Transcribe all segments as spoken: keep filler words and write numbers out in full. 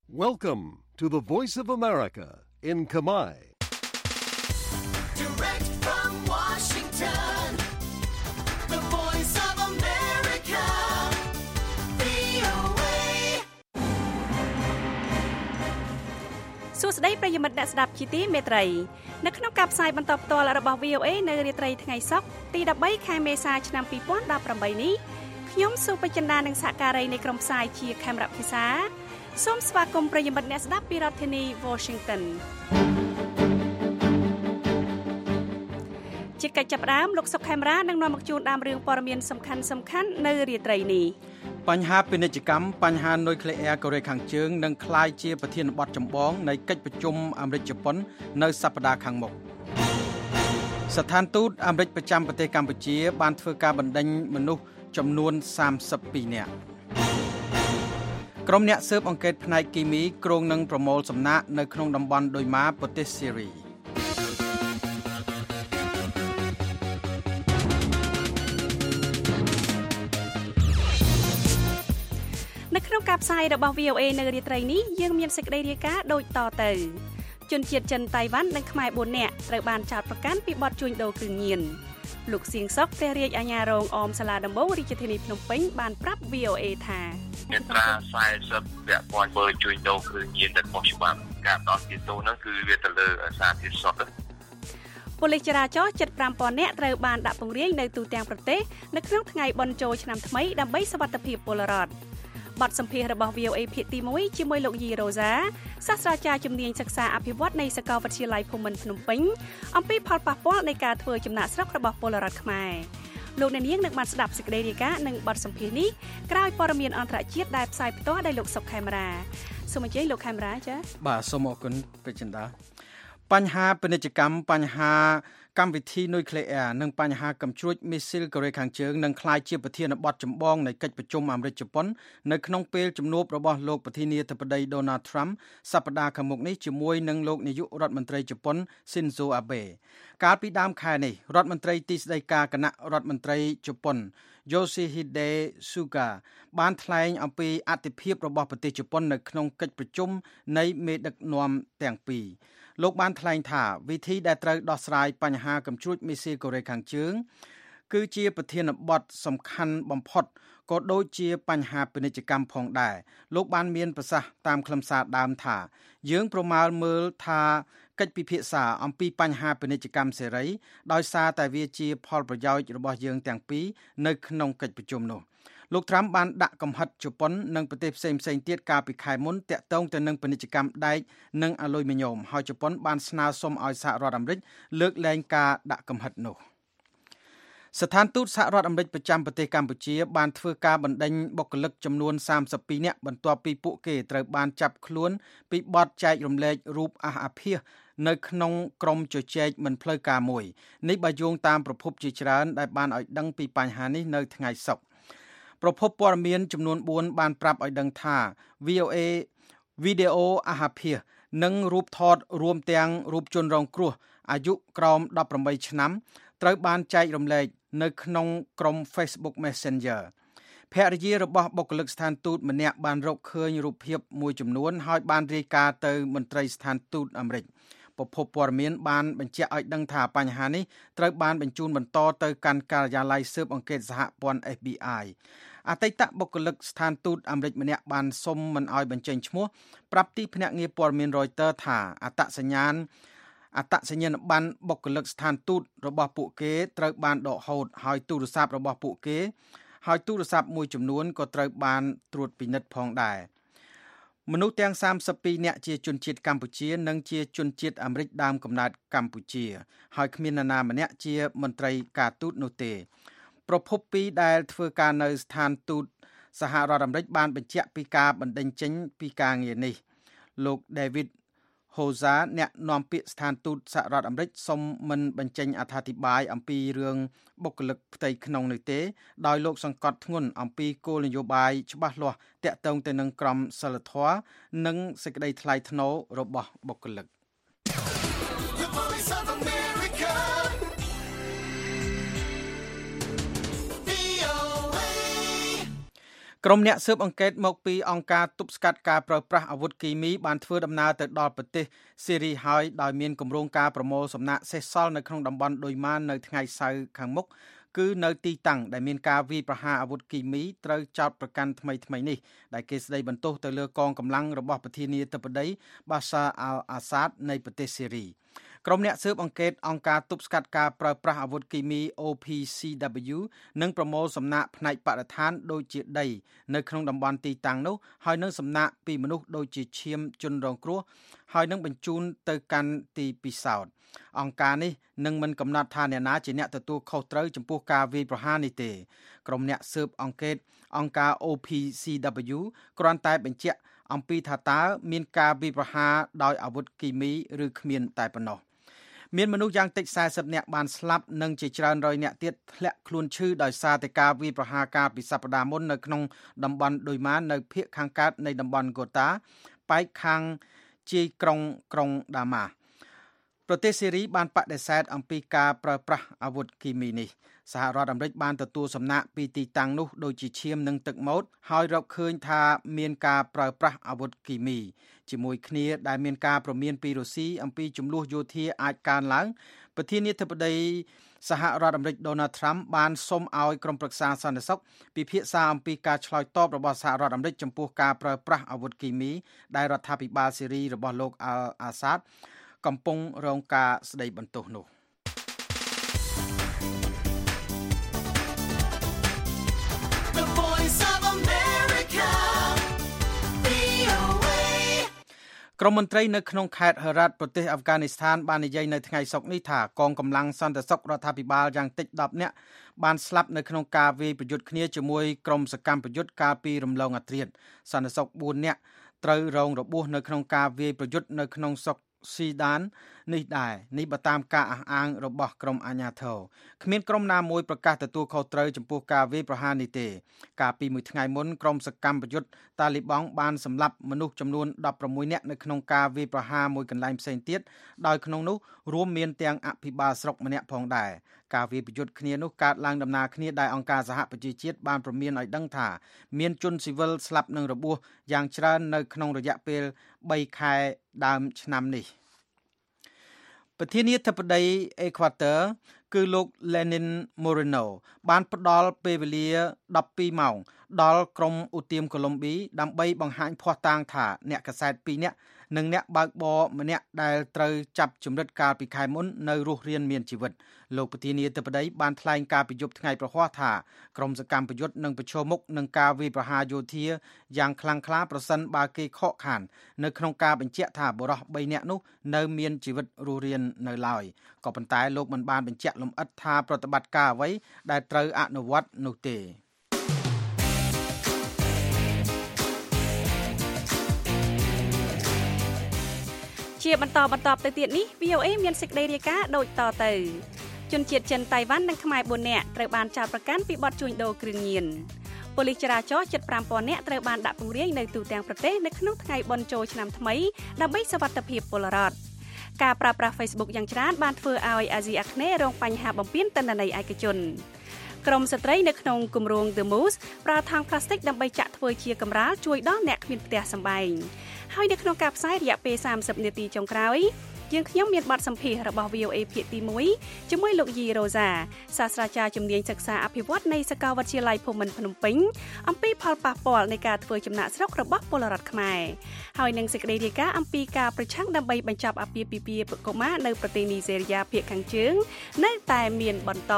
Welcome to the Voice of America in Khmer. Direct from Washington, the Voice of America, វី អូ เอសួស្តីប្រិយមិត្តអ្នកស្ដាប់ជាទីមេត្រីនៅក្នុងការផ្សាយបន្តផ្ទាល់របស់ វី អូ เอ នៅរាត្រីថ្ងៃសុក្រទីដប់បីខែមេសាឆ្នាំពីរពាន់ដប់ប្រាំបីនេះខ្ញុំសុបចិន្តានិងសហការីនៃក្រុមផ្សាយជាខេមរៈភិសាសូមស្វាគមន៍ប្រិយមិត្តអ្នកស្ដាប់ពីរដ្ឋធានី Washington ជាកិច្ចចាប់ផ្ដើមលោកសុកខេមរានឹងនាំមកជូនដើមរឿងព័ត៌មានសំខាន់សំខាន់នៅរាត្រីនេះបញ្ហាពាណិជ្ជកម្មបញ្ហានុយក្លេអ៊ែរកូរ៉េខាងជើងនឹងក្លាយជាប្រធានបទចម្បងនៃកិច្ចប្រជុំអាមេរិកជប៉ុននៅសប្តាហ៍ខាងមុខស្ថានទូតអាមេរិកប្រចាំប្រទេសកម្ពុជាបានធ្វើការបណ្ដេញមនុស្សចំនួនសាមសិបពីរនាក់ក្រុមអ្នកស៊ើបអង្កេតផ្នែកគីមីគ្រោងនឹងប្រមូលសំណាកនៅក្នុងតំបន់ដុយម៉ាប្រទេសសេរីនៅក្នុងការផ្សាយរបស់ វី អូ เอ នៅរាត្រីនេះយើងមានសេចក្តីរាយការណ៍ដូចតទៅជនជាតិចិនតៃវ៉ាន់និងខ្មែរបួននាក់ត្រូវបានចោទប្រកាន់ពីបទជួញដូរគ្រឿងញៀនលោកសៀងសុកព្រះរាជអាជ្ញារងអមសាលាដំបងរាជធានីភ្នំពេញបានប្រាប់ វី អូ เอ ថាមាត្រាសែសិបពាក់ព័ន្ធបើជួញដូរគ្រឿងញៀនដែលខុសច្បាប់ការដោះទាទោសហ្នឹងគឺវាទៅលើសារធាតុសុទ្ធប៉ូលីសចរាចរណ៍ជិតប្រាំពាន់នាក់ត្រូវបានដាក់ពង្រាយនៅទូទាំងប្រទេសនៅក្នុងថ្ងៃបុណ្យចូលឆ្នាំថ្មីដើម្បីសុវត្ថិភាពពលរដ្ឋបទសម្ភាសន៍របស់ វី អូ เอ ភាគទីមួយជាមួយលោកយីរ៉ូសាសាស្ត្រាចារ្យជំនាញសិក្សាអភិវឌ្ឍនៃសាកលវិទ្យាល័យភូមិន្ទភ្នំពេញអំពីផលប៉ះពាល់នៃការធ្វើចំណាកស្រុករបស់ពលរដ្ឋខ្មែរលោកអ្នកនាងនឹងបានស្ដាប់សេចក្តីរាយការណ៍និងបទសម្ភាសន៍នេះក្រោយព័ត៌មានអន្តរជាតិដែលផ្សាយផ្ទាល់ដោយលោកសុកខេមរាសូមអញ្ជើញលោកខេមរាចា៎បាទសូមអរគុណពេជ្រចិន្តាបញ្ហាពាណិជ្ជកម្មបញ្ហាកម្មវិធីនុយក្លេអ៊ែរនិងបញ្ហាកំជ្រួចមីស៊ីលកូរ៉េខាងជើងនឹងក្លាយជាប្រធានបទចម្បងនៃកិច្ចប្រជុំអាមេរិកជប៉ុននៅក្នុងពេលជំនួបរបស់លោកប្រធានាធិបតី Donald Trump សប្តាហ៍ខាងមុខនេះជាមួយនឹងលោកនាយករដ្ឋមន្ត្រីជប៉ុន Shinzo Abe កាលពីដើមខែនេះរដ្ឋមន្ត្រីទីស្តីការគណៈរដ្ឋមន្ត្រីជប៉ុន Yoshihide Suga បានថ្លែងអំពីអធិភាពរបស់ប្រទេសជប៉ុននៅក្នុងកិច្ចប្រជុំនៃមេដឹកនាំទាំងពីរលោកបានថ្លែងថាវិធីដែលត្រូវដោះស្រាយបញ្ហាកំជ្រួចមីស៊ីលកូរ៉េខាងជើងគឺជាប្រធានបទសំខាន់បំផុតក៏ដូចជាបញ្ហាពាណិជ្ជកម្មផងដែរលោកបានមានប្រសាសន៍តាមខ្លឹមសារដើមថាយើងប្រមាលមើលថាកិច្ចពិភាក្សាអំពីបញ្ហាពាណិជ្ជកម្មសេរីដោយសារតែវាជាផលប្រយោជន៍របស់យើងទាំងពីរនៅក្នុងកិច្ចប្រជុំនោះលោកត្រាំបានដាក់កំហិតជប៉ុននិងប្រទេសផ្សេងៗទៀតកាលពីខែមុនតាក់ទងទៅនឹងពាណិជ្ជកម្មដែកនិងអាលុយមីញ៉ូមហើយជប៉ុនបានស្នើសុំឲ្យសហរដ្ឋអាមេរិកលើកលែងការដាក់កំហិតនោះស្ថានទូតសហរដ្ឋអាមេរិកប្រចាំប្រទេសកម្ពុជាបានធ្វើការបណ្ដេញបុគ្គលិកចំនួនសាមសិបពីរនាក់បន្ទាប់ពីពួកគេត្រូវបានចាប់ខ្លួនពីបទចែករំលែករូបអះអាភាសនៅក្នុងក្រុមជជែកមិនផ្លូវការមួយនេះបើយោងតាមប្រភពជាច្រើនដែលបានឲ្យដឹងពីបញ្ហានេះនៅថ្ងៃសុក្រប្រភពព័ត៌មានចំនួនបួនបានប្រាប់ឲ្យដឹងថា វី អូ เอ វីដេអូអះអាភាសនិងរូបថតរួមទាំងរូបជនរងគ្រោះអាយុក្រោមដប់ប្រាំបីឆ្នាំត្រូវបានចែករំលែកនៅក្នុងក្រុម Facebook Messenger ភរិយារបស់បុគ្គលិកស្ថានទូតម្នាក់បានរកឃើញរូបភាពមួយចំនួនហើយបានរាយការណ៍ទៅមន្ត្រីស្ថានទូតអាមេរិកប្រភពព័ត៌មានបានបញ្ជាក់ឲ្យដឹងថាបញ្ហានេះត្រូវបានបញ្ជូនបន្តទៅកាន់ការិយាល័យស៊ើបអង្កេតសហព័ន្ធ អេហ្វ ប៊ី អាយ អតីតបុគ្គលិកស្ថានទូតអាមេរិកម្នាក់បានសុំមិនឲ្យបញ្ចេញឈ្មោះប្រាប់ទីភ្នាក់ងារព័ត៌មាន Reuters ថាអត្តសញ្ញាណអត្តសញ្ញាណប័ណ្ណបុគ្គលិកស្ថានទូតរបស់ពួកគេត្រូវបានដកហូតហើយទូរស័ព្ទរបស់ពួកគេហើយទូរស័ព្ទមួយចំនួនក៏ត្រូវបានត្រួតពិនិត្យផងដែរមនុស្សទាំងសាមសិបពីរនាក់ជាជនជាតិកម្ពុជានិងជាជនជាតិអាមេរិកដើមកំណើតកម្ពុជាហើយគ្មាននរណាម្នាក់ជាមន្ត្រីការទូតនោះទេប្រភពពីរដែលធ្វើការនៅស្ថានទូតសហរដ្ឋអាមេរិកបានបញ្ជាក់ពីការបណ្ដេញចេញពីការងារនេះលោក David Hoza អ្នកនាំពាក្យស្ថានទូតសហរដ្ឋអាមេរិកសូមមិនបញ្ចេញអត្ថាធិប្បាយអំពីរឿងបុគ្គលិកផ្ទៃក្នុងនេះទេដោយលោកសង្កត់ធ្ងន់អំពីគោលនយោបាយច្បាស់លាស់ទាក់ទងទៅនឹងក្រមសីលធម៌និងសេចក្តីថ្លៃថ្នូររបស់បុគ្គលិកក្រុមអ្នកស៊ើបអង្កេតមកពីអង្គការទប់ស្កាត់ការប្រើប្រាស់អាវុធគីមីបានធ្វើដំណើរទៅដល់ប្រទេសសេរីហើយដោយមានគម្រោងការប្រមូលសំណាក់សេសសល់នៅក្នុងតំបន់ឌុយម៉ាននៅថ្ងៃសៅរ៍ខាងមុខគឺនៅទីតាំងដែលមានការវាយប្រហារអាវុធគីមីត្រូវចោទប្រកាន់ថ្មីថ្មីនេះដែលគេស្ដីបន្ទោសទៅលើកងកម្លាំងរបស់ប្រធានាធិបតីបាសាអាល់អាសាដនៃប្រទេសសេរីក្រុមអ្នកស៊ើបអង្កេតអង្គការទប់ស្កាត់ការប្រើប្រាស់អាវុធគីមី អូ ភី ស៊ី ដប៊្យូ និងប្រមូលសំណាក់ផ្នែកបរិស្ថានដូចជាដីនៅក្នុងតំបន់ទីតាំងនោះហើយនឹងសំណាក់ពីមនុស្សដូចជាឈាមជនរងគ្រោះហើយនឹងបញ្ជូនទៅកាន់ទីពិសោធន៍អង្គការនេះនឹងមិនកំណត់ថាអ្នកណាជាអ្នកទទួលខុសត្រូវចំពោះការវាយប្រហារនេះទេក្រុមអ្នកស៊ើបអង្កេតអង្គការ អូ ភី ស៊ី ដប៊្យូ គ្រាន់តែបញ្ជាក់អំពីថាតើមានការវាយប្រហារដោយអាវុធគីមីឬគ្មានតែប៉ុណ្ណោះមានមនុស្សយ៉ាងតិចសែសិបនាក់បានស្លាប់និងជាច្រើនរយនាក់ទៀតធ្លាក់ខ្លួនឈឺដោយសារតែការវាយប្រហារកាលពីសប្តាហ៍មុននៅក្នុងតំបន់ឌុយម៉ាននៅភាគខាងកើតនៃតំបន់ហ្គូតាប៉ែកខាងជាយក្រុងក្រុងដាម៉ាប្រទេសសេរីបានបដិសេធអំពីការប្រើប្រាស់អាវុធគីមីនេះសហរដ្ឋអាមេរិកបានទទួលសំណាក់ពីទីតាំងនោះដូចជាឈាមនិងទឹកម៉ូតហើយរកឃើញថាមានការប្រើប្រាស់អាវុធគីមីជាមួយគ្នាដែលមានការព្រមានពីរុស្ស៊ីអំពីចំនួនយោធាអាចកើនឡើងប្រធានាធិបតីសហរដ្ឋអាមេរិក Donald Trump បានសុំឲ្យក្រុមប្រឹក្សាសន្តិសុខពិភាក្សាអំពីការឆ្លើយតបរបស់សហរដ្ឋអាមេរិកចំពោះការប្រើប្រាស់អាវុធគីមីដែលរដ្ឋាភិបាលសេរីរបស់លោកអាល់អាសាដកំពុងរងការស្ដីបន្ទោសនោះ The Voice of America វី អូ เอក្រុមមន្ត្រីនៅក្នុងខេត្តហឺរ៉ាត់ប្រទេសអាហ្វហ្គានីស្ថានបាននិយាយនៅថ្ងៃសុក្រនេះថាកងកម្លាំងសន្តិសុខរដ្ឋាភិបាលយ៉ាងតិចដប់នាក់បានស្លាប់នៅក្នុងការវាយប្រយុទ្ធគ្នាជាមួយក្រុមសកម្មប្រយុទ្ធកាលពីរំលងអាធ្រាត្រសន្តិសុខបួននាក់ត្រូវរងរបួសនៅក្នុងការវាយប្រយុទ្ធនៅក្នុងស្រុកស៊ីដាននេះដែរនេះបើតាមការអះអាងរបស់ក្រុមអាជ្ញាធរគ្មានក្រុមណាមួយប្រកាសទទួលខុសត្រូវចំពោះការវាយប្រហារនេះទេកាលពីមួយថ្ងៃមុនក្រុមសកម្មប្រយុទ្ធតាលីបង់បានសម្លាប់មនុស្សចំនួនដប់ប្រាំមួយនាក់នៅក្នុងការវាយប្រហារមួយកន្លែងផ្សេងទៀតដោយក្នុងនោះរួមមានទាំងអភិបាលស្រុកម្នាក់ផងដែរការវាយប្រយុទ្ធគ្នានោះកើតឡើងដំណើរគ្នាដែលអង្គការសហប្រជាជាតិបានព្រមានឲ្យដឹងថាមានជនស៊ីវិលស្លាប់និងរបួសយ៉ាងច្រើននៅក្នុងរយៈពេលបីខែដើមឆ្នាំនេះប្រធានាធិបតីអេក្វាទ័រគឺលោក Lenin Moreno បានផ្ដល់ពេលវេលាដប់ពីរម៉ោងដល់ក្រុមឧទាមកូឡុំប៊ីដើម្បីបង្ហាញភស្តុតាងថាអ្នកកាសែតពីរនាក់និងអ្នកបើកបរម្នាក់ដែលត្រូវចាប់ជំរិតកាលពីខែមុននៅរស់រានមានជីវិតលោកប្រធានាធិបតីបានថ្លែងការពីយប់ថ្ងៃប្រហ័សថាក្រុមសកម្មប្រយុទ្ធនឹងប្រឈមមុខនឹងការវាយប្រហារយោធាយ៉ាងខ្លាំងក្លាប្រសិនបើគេខកខាននៅក្នុងការបញ្ជាក់ថាបុរសបីនាក់នោះនៅមានជីវិតរស់រាននៅឡើយក៏ប៉ុន្តែលោកមិនបានបញ្ជាក់លម្អិតថាប្រតិបត្តិការអ្វីដែលត្រូវអនុវត្តនោះទេជាបន្តបន្តទៅទៀតនេះ វី អូ เอ មានសេចក្តីរាយការណ៍ដូចតទៅជនជាតិចិនតៃវ៉ាន់និងខ្មែរបួននាក់ត្រូវបានចោទប្រកាន់ពីបទជួញដូរគ្រឿងញៀនប៉ូលីសចរាចរណ៍ជិតប្រាំពាន់នាក់ត្រូវបានដាក់ពង្រាយនៅទូទាំងប្រទេសនៅក្នុងថ្ងៃបុណ្យចូលឆ្នាំថ្មីដើម្បីសុវត្ថិភាពពលរដ្ឋការប្រើប្រាស់ Facebook យ៉ាងច្រើនបានធ្វើឲ្យអាស៊ីអាគ្នេយ៍រងបញ្ហាបំពានទិន្នន័យឯកជនក្រុមស្ត្រីនៅក្នុងគម្រោង The Moose ប្រើថង់ប្លាស្ទិកដើម្បីចាក់ធ្វើជាកម្រាលជួយដល់អ្នកគ្មានផ្ទះសម្បែងហើយនៅក្នុងការផ្សាយរយៈពេលសាមសិបនាទីចុងក្រោយយើងខ្ញុំមានបទសម្ភាសន៍របស់ វី អូ เอ ភាគទីមួយជាមួយលោកយីរ៉ូសាសាស្ត្រាចារ្យជំនាញសិក្សាអភិវឌ្ឍនៃសាកលវិទ្យាល័យភូមិន្ទភ្នំពេញអំពីផលប៉ះពាល់នៃការធ្វើចំណាកស្រុករបស់ពលរដ្ឋខ្មែរហើយនឹងសេចក្តីរាយការណ៍អំពីការប្រឆាំងដើម្បីបញ្ចប់អាពាហ៍ពិពាហ៍កុមារនៅប្រទេសនីហ្សេរីយ៉ាភាគខាងជើងនៅតែមានបន្ត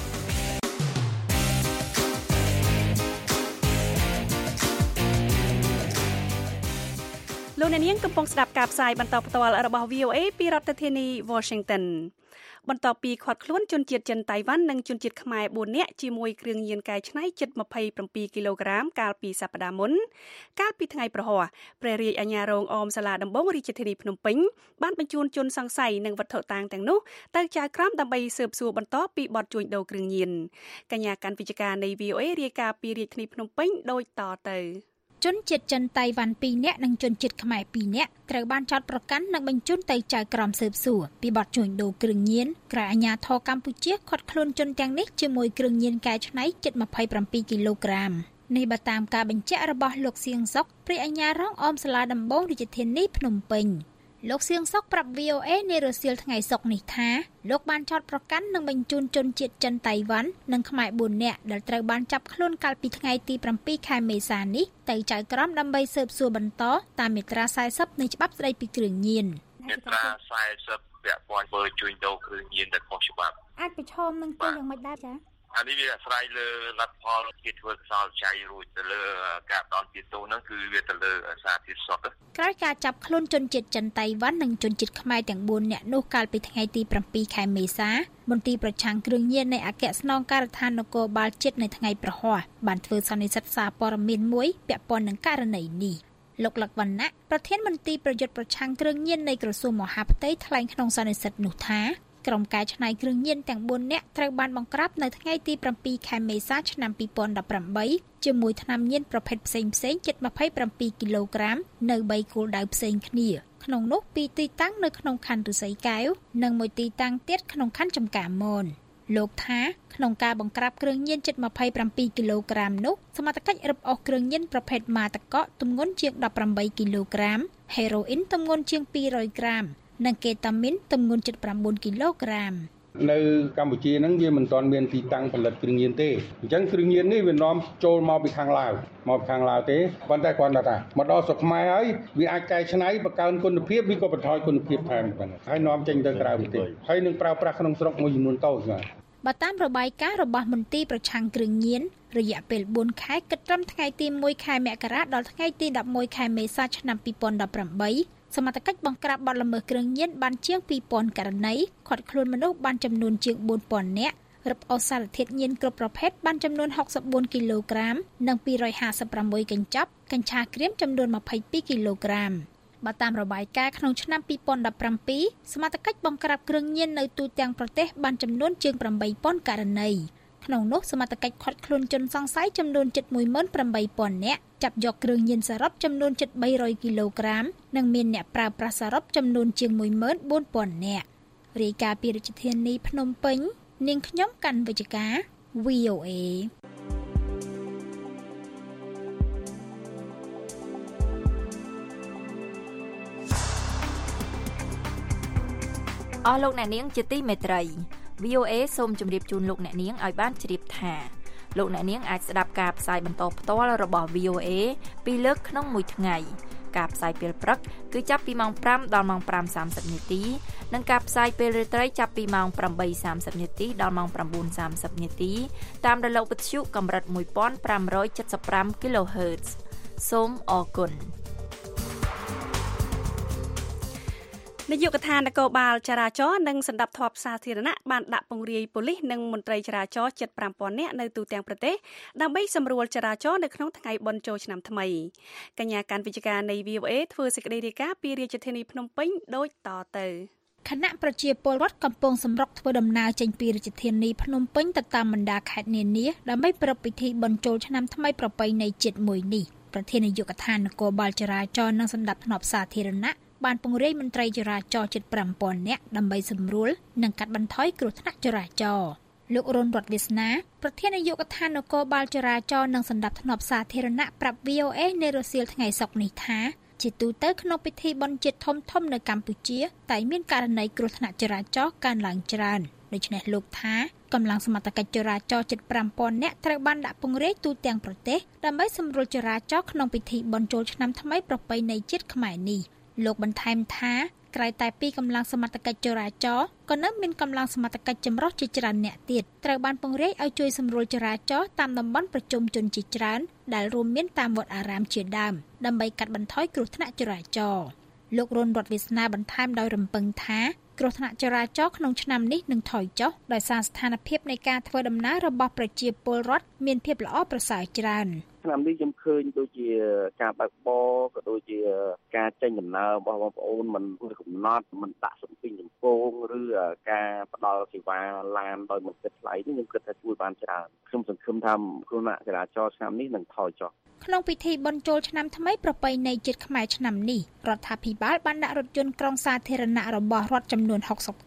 លោកអ្នកនាងកំពុងស្ដាប់ការផ្សាយបន្តផ្ទាល់របស់ វី អូ เอ ពីរដ្ឋធានី Washington បន្ទាប់ពីឃាត់ខ្លួនជនជាតិចិនតៃវ៉ាន់និងជនជាតិខ្មែរបួននាក់ជាមួយគ្រឿងញៀនកែច្នៃជិតម្ភៃប្រាំពីរគីឡូក្រាមកាលពីសប្តាហ៍មុនកាលពីថ្ងៃប្រហ័សព្រះរាជអាជ្ញារងអមសាលាដំបងរាជធានីភ្នំពេញបានបញ្ជូនជនសង្ស័យនិងវត្ថុតាងទាំងនោះទៅចៅក្រមដើម្បីស៊ើបសួរបន្តពីបទជួញដូរគ្រឿងញៀនកញ្ញាកាន់វិជ្ជការនៃ វី អូ เอ រាយការណ៍ពីរាជធានីភ្នំពេញដូចតទៅជនជាតិចិនតៃវ៉ាន់ពីរនាក់និងជនជាតិខ្មែរពីរនាក់ត្រូវបានចោទប្រកាន់និងបញ្ជូនទៅចៅក្រមស៊ើបសួរពីបទជួញដូរគ្រឿងញៀនក្រៅអាជ្ញាធរកម្ពុជាឃាត់ខ្លួនជនទាំងនេះជាមួយគ្រឿងញៀនកែច្នៃជិតម្ភៃប្រាំពីរគីឡូក្រាមនេះបើតាមការបញ្ជាក់របស់លោកសៀងសុកព្រះអាជ្ញារងអមសាលាដំបងរាជធានីភ្នំពេញលោកសៀងសុកប្រាប់ វី អូ เอ នារសៀលថ្ងៃសុក្រនេះថាលោកបានចោទប្រកាន់និងបញ្ជូនជនជាតិចិនតៃវ៉ាន់និងខ្មែរបួននាក់ដែលត្រូវបានចាប់ខ្លួនកាលពីថ្ងៃទី7ខែមេសានេះទៅចៅក្រមដើម្បីស៊ើបសួរបន្តតាមមាត្រា40នៃច្បាប់ស្តីពីគ្រឿងញៀនមាត្រា40ពាក់ព័ន្ធធ្វើជួញដូរគ្រឿងញៀនដែលខុសច្បាប់អាចប្រឈមនឹងទីយ៉ាងម៉េចដែរចា៎អានេះវាអាស្រ័យលើលទ្ធផលគេធ្វើកសលចៃរួចទៅលើការផ្ដន់ទាទោសហ្នឹងគឺវាទៅលើសារធាតុសុទ្ធក្រោយការចាប់ខ្លួនជនជាតិចិនតៃវ៉ាន់និងជនជាតិខ្មែរទាំងបួននាក់នោះកាលពីថ្ងៃទី7ខែមេសាមន្ទីរប្រឆាំងគ្រឿងញៀននៃអគ្គស្នងការដ្ឋាននគរបាលជាតិនៅថ្ងៃប្រហ័សបានធ្វើសន្និសីទសារព័ត៌មានមួយពាក់ព័ន្ធនឹងករណីនេះលោកលក្ខវណ្ណៈប្រធានមន្ទីរប្រយុទ្ធប្រឆាំងគ្រឿងញៀននៃក្រសួងមហាផ្ទៃថ្លែងក្នុងសន្និសីទនោះថាក្រុមកែច្នៃគ្រឿងញៀនទាំងបួននាក់ត្រូវបានបង្ក្រាបនៅថ្ងៃទី7ខែមេសាឆ្នាំ2018ជាមួយថ្នាំញៀនប្រភេទផ្សេងៗជិត27គីឡូក្រាមនៅបីគោលដៅផ្សេងគ្នាក្នុងនោះពីរទីតាំងនៅក្នុងខណ្ឌឫស្សីកែវនិងមួយទីតាំងទៀតក្នុងខណ្ឌចំការមនលោកថាក្នុងការបង្ក្រាបគ្រឿងញៀនជិត27គីឡូក្រាមនោះសមត្ថកិច្ចរឹបអូសគ្រឿងញៀនប្រភេទម៉ាតកកទម្ងន់ជាង18គីឡូក្រាមហេរ៉ូអ៊ីនទម្ងន់ជាង200ក្រាមនិងកេតាមីនទម្ងន់ជិត9គីឡូក្រាមនៅកម្ពុជាហ្នឹងវាមិនទាន់មានទីតាំងផលិតគ្រឿងញៀនទេអញ្ចឹងគ្រឿងញៀននេះវានាំចូលមកពីខាងឡាវមកពីខាងឡាវទេប៉ុន្តែគាត់ថាមកដល់ស្រុកខ្មែរហើយវាអាចកែច្នៃបង្កើនគុណភាពវាក៏បន្ថយគុណភាពថែមប៉ុណ្ណឹងហើយនាំចេញទៅក្រៅប្រទេសហើយនឹងប្រើប្រាស់ក្នុងស្រុកមួយចំនួនតូចបាទបើតាមរបាយការណ៍របស់មន្ទីរប្រឆាំងគ្រឿងញៀនរយៈពេល4ខែគិតត្រឹមថ្ងៃទី1ខែមករាដល់ថ្ងៃទី11ខែមេសាឆ្នាំ2018សមត្ថកិច្ចបង្ក្រាបបទល្មើសគ្រឿងញៀនបានជាង2000ករណីឃាត់ខ្លួនមនុស្សបានចំនួនជាង4000នាក់រឹបអូសសារធាតុញៀនគ្រប់ប្រភេទបានចំនួន64គីឡូក្រាមនិង256កញ្ចប់កញ្ឆាក្រៀមចំនួន22គីឡូក្រាមបើតាមរបាយការណ៍ក្នុងឆ្នាំ2017សមត្ថកិច្ចបង្ក្រាបគ្រឿងញៀននៅទូទាំងប្រទេសបានចំនួនជាង8000ករណីក្នុងនោះសមត្ថកិច្ចឃាត់ខ្លួនជនសង្ស័យចំនួនជិត18000នាក់ចាប់យកគ្រឿងញៀនសរុបចំនួនជិត300គីឡូក្រាមនិងមានអ្នកប្រើប្រាស់សរុបចំនួនជាង14000នាក់រាយការណ៍ពីរាជធានីភ្នំពេញនាងខ្ញុំកាន់វិជ្ជការ វី អូ เอអស់លោកអ្នកនាងជាទីមេត្រី វី អូ เอ សូមជម្រាបជូនលោកអ្នកនាងឲ្យបានជ្រាបថាលោកអ្នកនាងអាចស្ដាប់ការផ្សាយបន្តផ្ទាល់របស់ វី អូ เอ ពីរលើកក្នុងមួយថ្ងៃការផ្សាយពេលព្រឹកគឺចាប់ពីម៉ោង5ដល់ម៉ោង5:សាមសិបនាទីនិងការផ្សាយពេលរាត្រីចាប់ពីម៉ោង8:សាមសិបនាទីដល់ម៉ោង9:សាមសិបនាទីតាមរលកវិទ្យុកម្រិត1575 គីឡូហឺតហ្ស សូមអរគុណនាយកដ្ឋាននគរបាលចរាចរណ៍និងសណ្ដាប់ធ្នាប់សាធារណៈបានដាក់ពង្រាយប៉ូលីសនិងមន្ត្រីចរាចរណ៍ជិត5000នាក់នៅទូទាំងប្រទេសដើម្បីសម្រួលចរាចរណ៍នៅក្នុងថ្ងៃបុណ្យចូលឆ្នាំថ្មីកញ្ញាកាន់វិជ្ជការនៃ វី អូ เอ ធ្វើសេចក្តីរាយការណ៍ពីរាជធានីភ្នំពេញដូចតទៅគណៈប្រជាពលរដ្ឋកំពុងសម្រុកធ្វើដំណើរចេញពីរាជធានីភ្នំពេញទៅតាមបណ្ដាខេត្តនានាដើម្បីប្រារព្ធពិធីបុណ្យចូលឆ្នាំថ្មីប្រពៃណីជាតិមួយនេះប្រធាននាយកដ្ឋាននគរបាលចរាចរណ៍និងសណ្ដាប់ធ្នាប់សាធារណៈបានពង្រាយមន្ត្រីចរាចរណ៍ជិត5000នាក់ដើម្បីសម្រួលនិងកាត់បន្ថយគ្រោះថ្នាក់ចរាចរណ៍លោករុនរតន៍វាសនាប្រធាននាយកដ្ឋាននគរបាលចរាចរណ៍និងសណ្ដាប់ធ្នាប់សាធារណៈប្រាប់ វី អូ เอ នៅរសៀលថ្ងៃសុក្រនេះថាជាទូទៅក្នុងពិធីបុណ្យជាតិធំធំនៅកម្ពុជាតែមានករណីគ្រោះថ្នាក់ចរាចរណ៍កើនឡើងច្រើនដូច្នេះលោកថាកម្លាំងសមត្ថកិច្ចចរាចរណ៍ជិត5000នាក់ត្រូវបានដាក់ពង្រាយទូទាំងប្រទេសដើម្បីសម្រួលចរាចរណ៍ក្នុងពិធីបុណ្យចូលឆ្នាំថ្មីប្រពៃណីជាតិខ្មែរនេះលោកបន្ថែមថាក្រៅតែពីកម្លាំងសមត្ថកិច្ចចរាចរណ៍ក៏នៅមានកម្លាំងសមត្ថកិច្ចចម្រុះជាច្រើនអ្នកទៀតត្រូវបានពង្រាយឲ្យជួយសម្រួលចរាចរណ៍តាមតំបន់ប្រជុំជនជាច្រើនដែលរួមមានតាមវត្តអារាមជាដើមដើម្បីកាត់បន្ថយគ្រោះថ្នាក់ចរាចរណ៍លោករុនរតន៍វាសនាបន្ថែមដោយរំពឹងថាគ្រោះថ្នាក់ចរាចរណ៍ក្នុងឆ្នាំនេះនឹងថយចុះដោយសារស្ថានភាពនៃការធ្វើដំណើររបស់ប្រជាពលរដ្ឋមានភាពល្អប្រសើរច្រើនឆ្នាំនេះខ្ញុំឃើញដូចជាការបើកបរក៏ដូចជាការចេញដំណើររបស់បងប្អូនមិនកំណត់មិនដាក់សម្ពាធចម្ពងឬការផ្ដល់សេវាឡានដោយមិនគិតថ្លៃនេះខ្ញុំគិតថាជួយបានច្រើនខ្ញុំសង្ឃឹមថាគ្រោះថ្នាក់ចរាចរណ៍ឆ្នាំនេះនឹងថយចុះក្នុងពិធីបុណ្យចូលឆ្នាំថ្មីប្រពៃណីជាតិខ្មែរឆ្នាំនេះរដ្ឋាភិបាលបានដាក់រថយន្តក្រុងសាធារណៈរបស់រដ្ឋចំនួនหกสิบគ្រឿង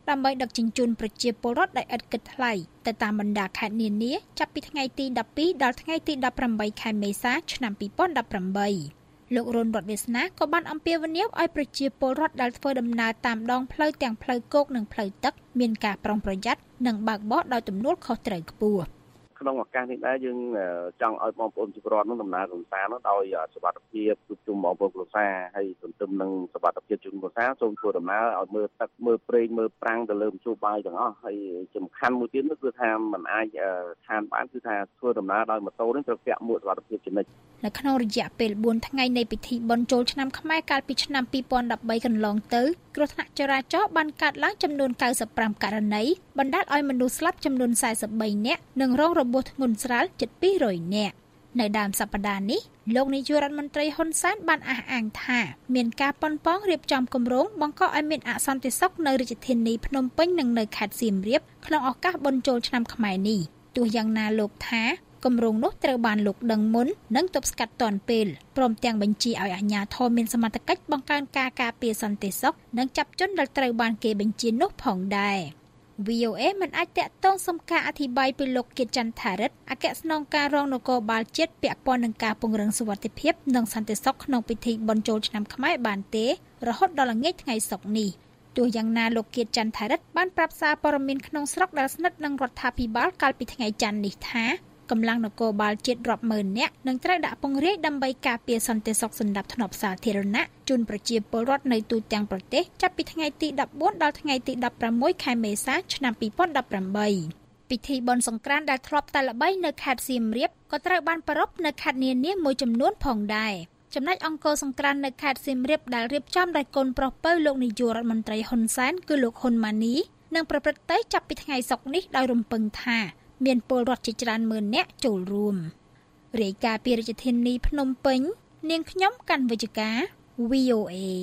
ដើម្បីដឹកជញ្ជូនប្រជាពលរដ្ឋដោយឥតគិតថ្លៃទៅតាមបណ្ដាខេត្តនានាចាប់ពីថ្ងៃទីដប់ពីរដល់ថ្ងៃទីដប់ប្រាំបីខែមេសាឆ្នាំពីរពាន់ដប់ប្រាំបីលោករុនរដ្ឋវាសនាក៏បានអំពាវនាវឲ្យប្រជាពលរដ្ឋដែលធ្វើដំណើរតាមដងផ្លូវទាំងផ្លូវគោកនិងផ្លូវទឹកមានការប្រុងប្រយ័ត្ននិងបើកបរដោយទំនួលខុសត្រូវខ្ពស់ក្នុងឱកាសនេះដែរយើងចង់ឲ្យបងប្អូនជីវរដ្ឋនោះដំណើរកម្សាន្តនោះដោយសុវត្ថិភាពជួបជុំបងប្អូនគ្រួសារហើយទន្ទឹមនឹងសុវត្ថិភាពជូនគ្រួសារសូមធ្វើដំណើរឲ្យមើលទឹកមើលព្រៃមើលប្រាំងទៅលើមជ្ឈបាយទាំងអស់ហើយសំខាន់មួយទៀតនោះគឺថាมันអាចខានបានគឺថាធ្វើដំណើរដោយម៉ូតូនេះត្រូវពាក់មួកសុវត្ថិភាពជានិច្ចនៅក្នុងរយៈពេលបួនថ្ងៃនៃពិធីបុណ្យចូលឆ្នាំខ្មែរកាលពីឆ្នាំពីរពាន់ដប់បីកន្លងទៅគ្រោះថ្នាក់ចរាចរណ៍បានកើតឡើងចំនួនកៅសិបប្រាំករណីបណ្ដាលឲ្យមនុស្សស្លាប់ចំនួនសែសិបបីនាក់និងរងរបួសធ្ងន់ស្រាលជិតពីររយនាក់នៅដើមសប្តាហ៍នេះលោកនាយករដ្ឋមន្ត្រីហ៊ុនសែនបានអះអាងថាមានការប៉ុនប៉ងរៀបចំគម្រោងបង្កឲ្យមានអសន្តិសុខនៅរាជធានីភ្នំពេញនិងនៅខេត្តសៀមរាបក្នុងឱកាសបុណ្យចូលឆ្នាំខ្មែរនេះទោះយ៉ាងណាលោកថាគម្រោងនោះត្រូវបានលោកដឹងមុននិងទប់ស្កាត់ទាន់ពេលព្រមទាំងបញ្ជាឲ្យអាជ្ញាធរមានសមត្ថកិច្ចបង្កើនការការពារសន្តិសុខនិងចាប់ជនដែលត្រូវបានគេបញ្ជានោះផងដែរ វី អូ អេ មិនអាចតាក់ទងសុំការអធិប្បាយពីលោកគៀតច័ន្ទថារិទ្ធអគ្គស្នងការរងនគរបាលជាតិពាក់ព័ន្ធនឹងការពង្រឹងសុវត្ថិភាពនិងសន្តិសុខក្នុងពិធីបុណ្យចូលឆ្នាំខ្មែរបានទេរហូតដល់ល្ងាចថ្ងៃសុក្រនេះទោះយ៉ាងណាលោកគៀតច័ន្ទថារិទ្ធបានប្រាប់សារព័ត៌មានក្នុងស្រុកដែលស្និទ្ធនឹងរដ្ឋាភិបាលកាលពីថ្ងៃច័ន្ទនេះថាកម្លាំងនគរបាលជាតិរាប់ម៉ឺននាក់នឹងត្រូវដាក់ពង្រាយដើម្បីការពារសន្តិសុខសណ្ដាប់ធ្នាប់សាធារណៈជូនប្រជាពលរដ្ឋនៅទូទាំងប្រទេសចាប់ពីថ្ងៃទីដប់បួនដល់ថ្ងៃទីដប់ប្រាំមួយខែមេសាឆ្នាំពីរពាន់ដប់ប្រាំបីពិធីបុណ្យសង្ក្រាន្តដែលធ្លាប់តែល្បីនៅខេត្តសៀមរាបក៏ត្រូវបានប្រារព្ធនៅខេត្តនានាមួយចំនួនផងដែរចំណែកអង្គរសង្ក្រាន្តនៅខេត្តសៀមរាបដែលរៀបចំដោយកូនប្រុសពៅលោកនាយករដ្ឋមន្ត្រីហ៊ុនសែនគឺលោកហ៊ុនម៉ាណីនឹងប្រព្រឹត្តទៅចាប់ពីថ្ងៃសុក្រនេះដោយរំពឹងថាមានពលរដ្ឋជាច្រើនម៉ឺននាក់ចូលរួមរាយការណ៍ពីរាជធានីភ្នំពេញនាងខ្ញុំកាន់វិជ្ជការ វី អូ អេ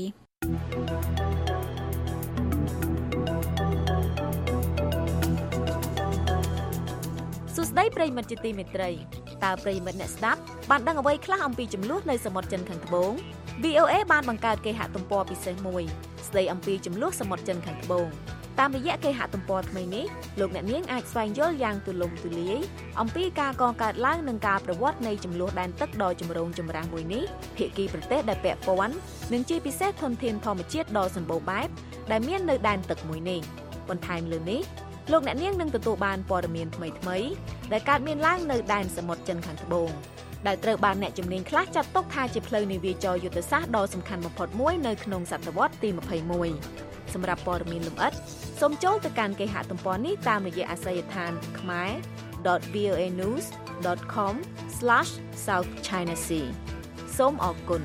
សួស្តីប្រិយមិត្តជាទីមេត្រីតើប្រិយមិត្តអ្នកស្ដាប់បានដឹងអ្វីខ្លះអំពីចំនួននៅសមុទ្រចិនខាងត្បូង វី អូ អេ បានបង្កើតគេហទំព័រពិសេសមួយស្ដីអំពីចំនួនសមុទ្រចិនខាងត្បូងតាមរយៈគេហទំព័រថ្មីនេះលោកអ្នកនាងអាចស្វែងយល់យ៉ាងទូលំទូលាយអំពីការកកើតឡើងនិងការប្រវត្តិនៃចំនួនដែនទឹកដ៏ចម្រូងចម្រាសមួយនេះភាគីប្រទេសដែលពាក់ព័ន្ធនិងជាពិសេសធនធានធម្មជាតិដ៏សម្បូរបែបដែលមាននៅដែនទឹកមួយនេះបន្ថែមលើនេះលោកអ្នកនាងនឹងទទួលបានព័ត៌មានថ្មីៗដែលកើតមានឡើងនៅដែនសមុទ្រចិនខាងត្បូងដែលត្រូវបានអ្នកជំនាញខ្លះចាត់ទុកថាជាផ្លូវនាវាចរយុទ្ធសាស្ត្រដ៏សំខាន់បំផុតមួយនៅក្នុងសតវត្សទីម្ភៃមួយសម្រាប់ព័ត៌មានលម្អិតសូមចូលទៅកាន់គេហទំព័រនេះតាមរយៈអាសយដ្ឋាន khmer dot v o a news dot com slash south china sea សូមអរគុណ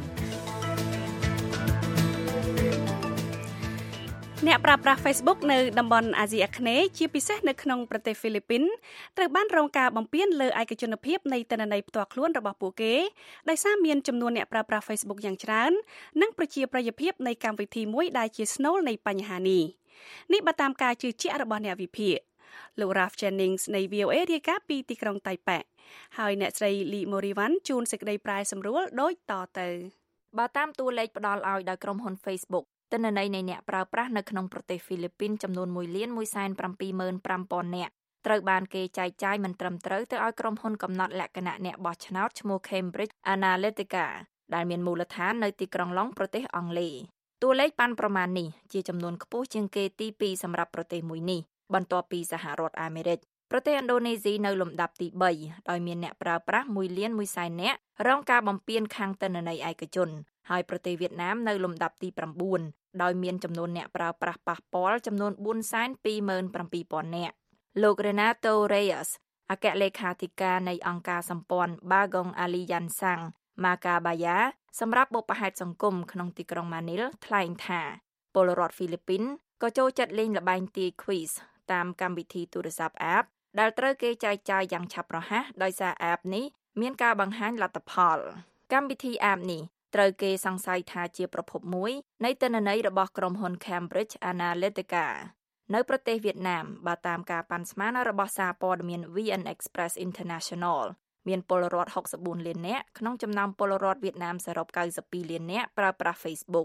អ្នកប្រើប្រាស់ Facebook នៅតំបន់អាស៊ីអាគ្នេយ៍ជាពិសេសនៅក្នុងប្រទេសហ្វីលីពីនត្រូវបានរងការបំពានលើឯកជនភាពនៃទិន្នន័យផ្ទាល់ខ្លួនរបស់ពួកគេដោយសារមានចំនួនអ្នកប្រើប្រាស់ Facebook យ៉ាងច្រើននិងប្រជាប្រិយភាពនៃកម្មវិធីមួយដែលជាស្នូលនៃបញ្ហានេះនេះបើតាមការជឿជាក់របស់អ្នកវិភាគលោក Ralph Jennings នៃ វី អូ អេ រាយការណ៍ពីទីក្រុងតៃប៉េហើយអ្នកស្រី Lee Morivan ជូនសេចក្តីប្រែសម្រួលដូចតទៅបើតាមតួលេខផ្ដល់ឲ្យដោយក្រុមហ៊ុន Facebookទិន្នន័យនៃអ្នកប្រើប្រាស់នៅក្នុងប្រទេសហ្វីលីពីនចំនួនមួយលានមួយសែនប្រាំពីរម៉ឺនប្រាំពាន់នាក់ត្រូវបានគេចែកចាយមិនត្រឹមត្រូវទៅឲ្យក្រុមហ៊ុនកំណត់លក្ខណៈអ្នកបោះឆ្នោតឈ្មោះ Cambridge Analytica ដែលមានមូលដ្ឋាននៅទីក្រុងឡុងប្រទេសអង់គ្លេសតួលេខប៉ាន់ប្រមាណនេះជាចំនួនខ្ពស់ជាងគេទីពីរសម្រាប់ប្រទេសមួយនេះបន្ទាប់ពីសហរដ្ឋអាមេរិកប្រទេសឥណ្ឌូនេស៊ីនៅលំដាប់ទីបីដោយមានអ្នកប្រើប្រាស់មួយលានមួយសែននាក់រងការបំពានខាងទិន្នន័យឯកជនហើយប្រទេសវៀតណាមនៅលំដាប់ទីប្រាំបួនដោយមានចំនួនអ្នកប្រើប្រាស់ប៉ះពាល់ចំនួនបួនសែនពីរម៉ឺនប្រាំពីរពាន់នាក់លោក Renato Reyes អគ្គលេខាធិការនៃអង្គការសម្ព័ន្ធ Bagong Aliansang Macabaya សម្រាប់បុព្វហេតុសង្គមក្នុងទីក្រុងម៉ានីលថ្លែងថាពលរដ្ឋហ្វីលីពីនក៏ចូលចិត្តលេងល្បែងទាយ Quiz តាមកម្មវិធីទូរស័ព្ទ App ដែលត្រូវគេចែកចាយយ៉ាងឆាប់រហ័សដោយសារ App នេះមានការបង្ហាញលទ្ធផលកម្មវិធី App នេះត្រូវគេសង្ស័យថាជាប្រភពមួយនៃទិន្នន័យរបស់ក្រុមហ៊ុន Cambridge Analytica នៅប្រទេសវៀតណាមបើតាមការប៉ាន់ស្មានរបស់សារព័ត៌មាន វី អិន Express International មានពលរដ្ឋហុកសិបបួនលាននាក់ក្នុងចំណោមពលរដ្ឋវៀតណាមសរុបកៅសិបពីរលាននាក់ប្រើប្រាស់ Facebook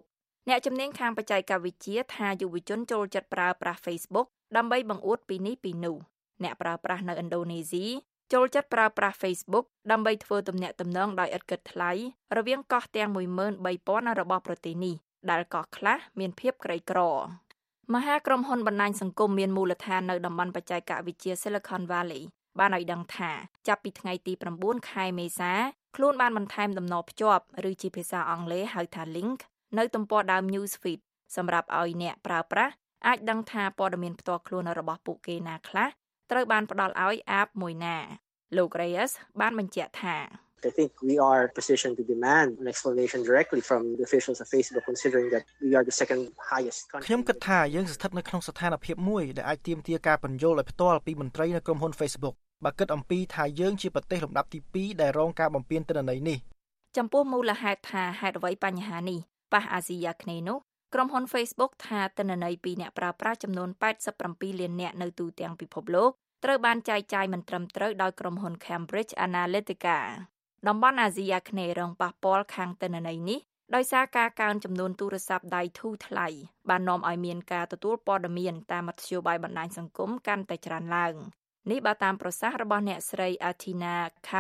អ្នកជំនាញខាងបច្ចេកវិទ្យាថាយុវជនចូលចិត្តប្រើប្រាស់ Facebook ដើម្បីបង្អួតពីនេះពីនោះអ្នកប្រើប្រាស់នៅឥណ្ឌូនេស៊ីចូលចិត្តប្រើប្រាស់ Facebook ដើម្បីធ្វើទំនាក់ទំនងដោយឥតគិតថ្លៃរវាងកោះទាំងមួយម៉ឺនបីពាន់របស់ប្រទេសនេះដែលកោះខ្លះមានភាពក្រីក្រមហាក្រុមហ៊ុនបណ្ដាញសង្គមមានមូលដ្ឋាននៅតំបន់បច្ចេកវិទ្យា Silicon Valley បានឲ្យដឹងថាចាប់ពីថ្ងៃទី៩ខែមេសាខ្លួនបានបន្ថែមតំណភ្ជាប់ឬជាភាសាអង់គ្លេសហៅថា link នៅទំព័រដើម Newsfeed សម្រាប់ឲ្យអ្នកប្រើប្រាស់អាចដឹងថាព័ត៌មានផ្ទាល់ខ្លួនរបស់ពួកគេណាខ្លះត្រូវបានផ្ដល់ឲ្យ app មួយណាលោក Reyes បានបញ្ជាក់ថា I think we are positioned to demand an explanation directly from the officials of Facebook considering that we are the second highest country ខ្ញុំគិតថាយើងស្ថិតនៅក្នុងស្ថានភាពមួយដែលអាចទាមទារការបញ្យល់ឲ្យផ្ទាល់ពីមន្ត្រីនៅក្រុមហ៊ុន Facebook បើគិតអំពីថាយើងជាប្រទេសលំដាប់ទីពីរដែលរងការបំពានទិន្នន័យនេះចំពោះមូលហេតុថាហេតុអ្វីបញ្ហានេះប៉ះអាស៊ីអាគ្នេយ៍នោះក្រុមហ៊ុន Facebook ថាទិន្នន័យពីអ្នកប្រើប្រាស់ចំនួន八十七លាននាក់នៅទូទាំងពិភពលោកត្រូវបានចែកចាយមិនត្រឹមត្រូវដោយក្រុមហ៊ុន Cambridge Analytica តំបន់អាស៊ីអាគ្នេយ៍រងប៉ះពាល់ខាងទិន្នន័យនេះដោយសារការកើនចំនួនទូរស័ព្ទដៃធូរថ្លៃបាននាំឲ្យមានការទទួលព័ត៌មានតាមមធ្យោបាយបណ្ដាញសង្គមកាន់តែច្រើនឡើងនេះបើតាមប្រសាសន៍របស់អ្នកស្រី Athina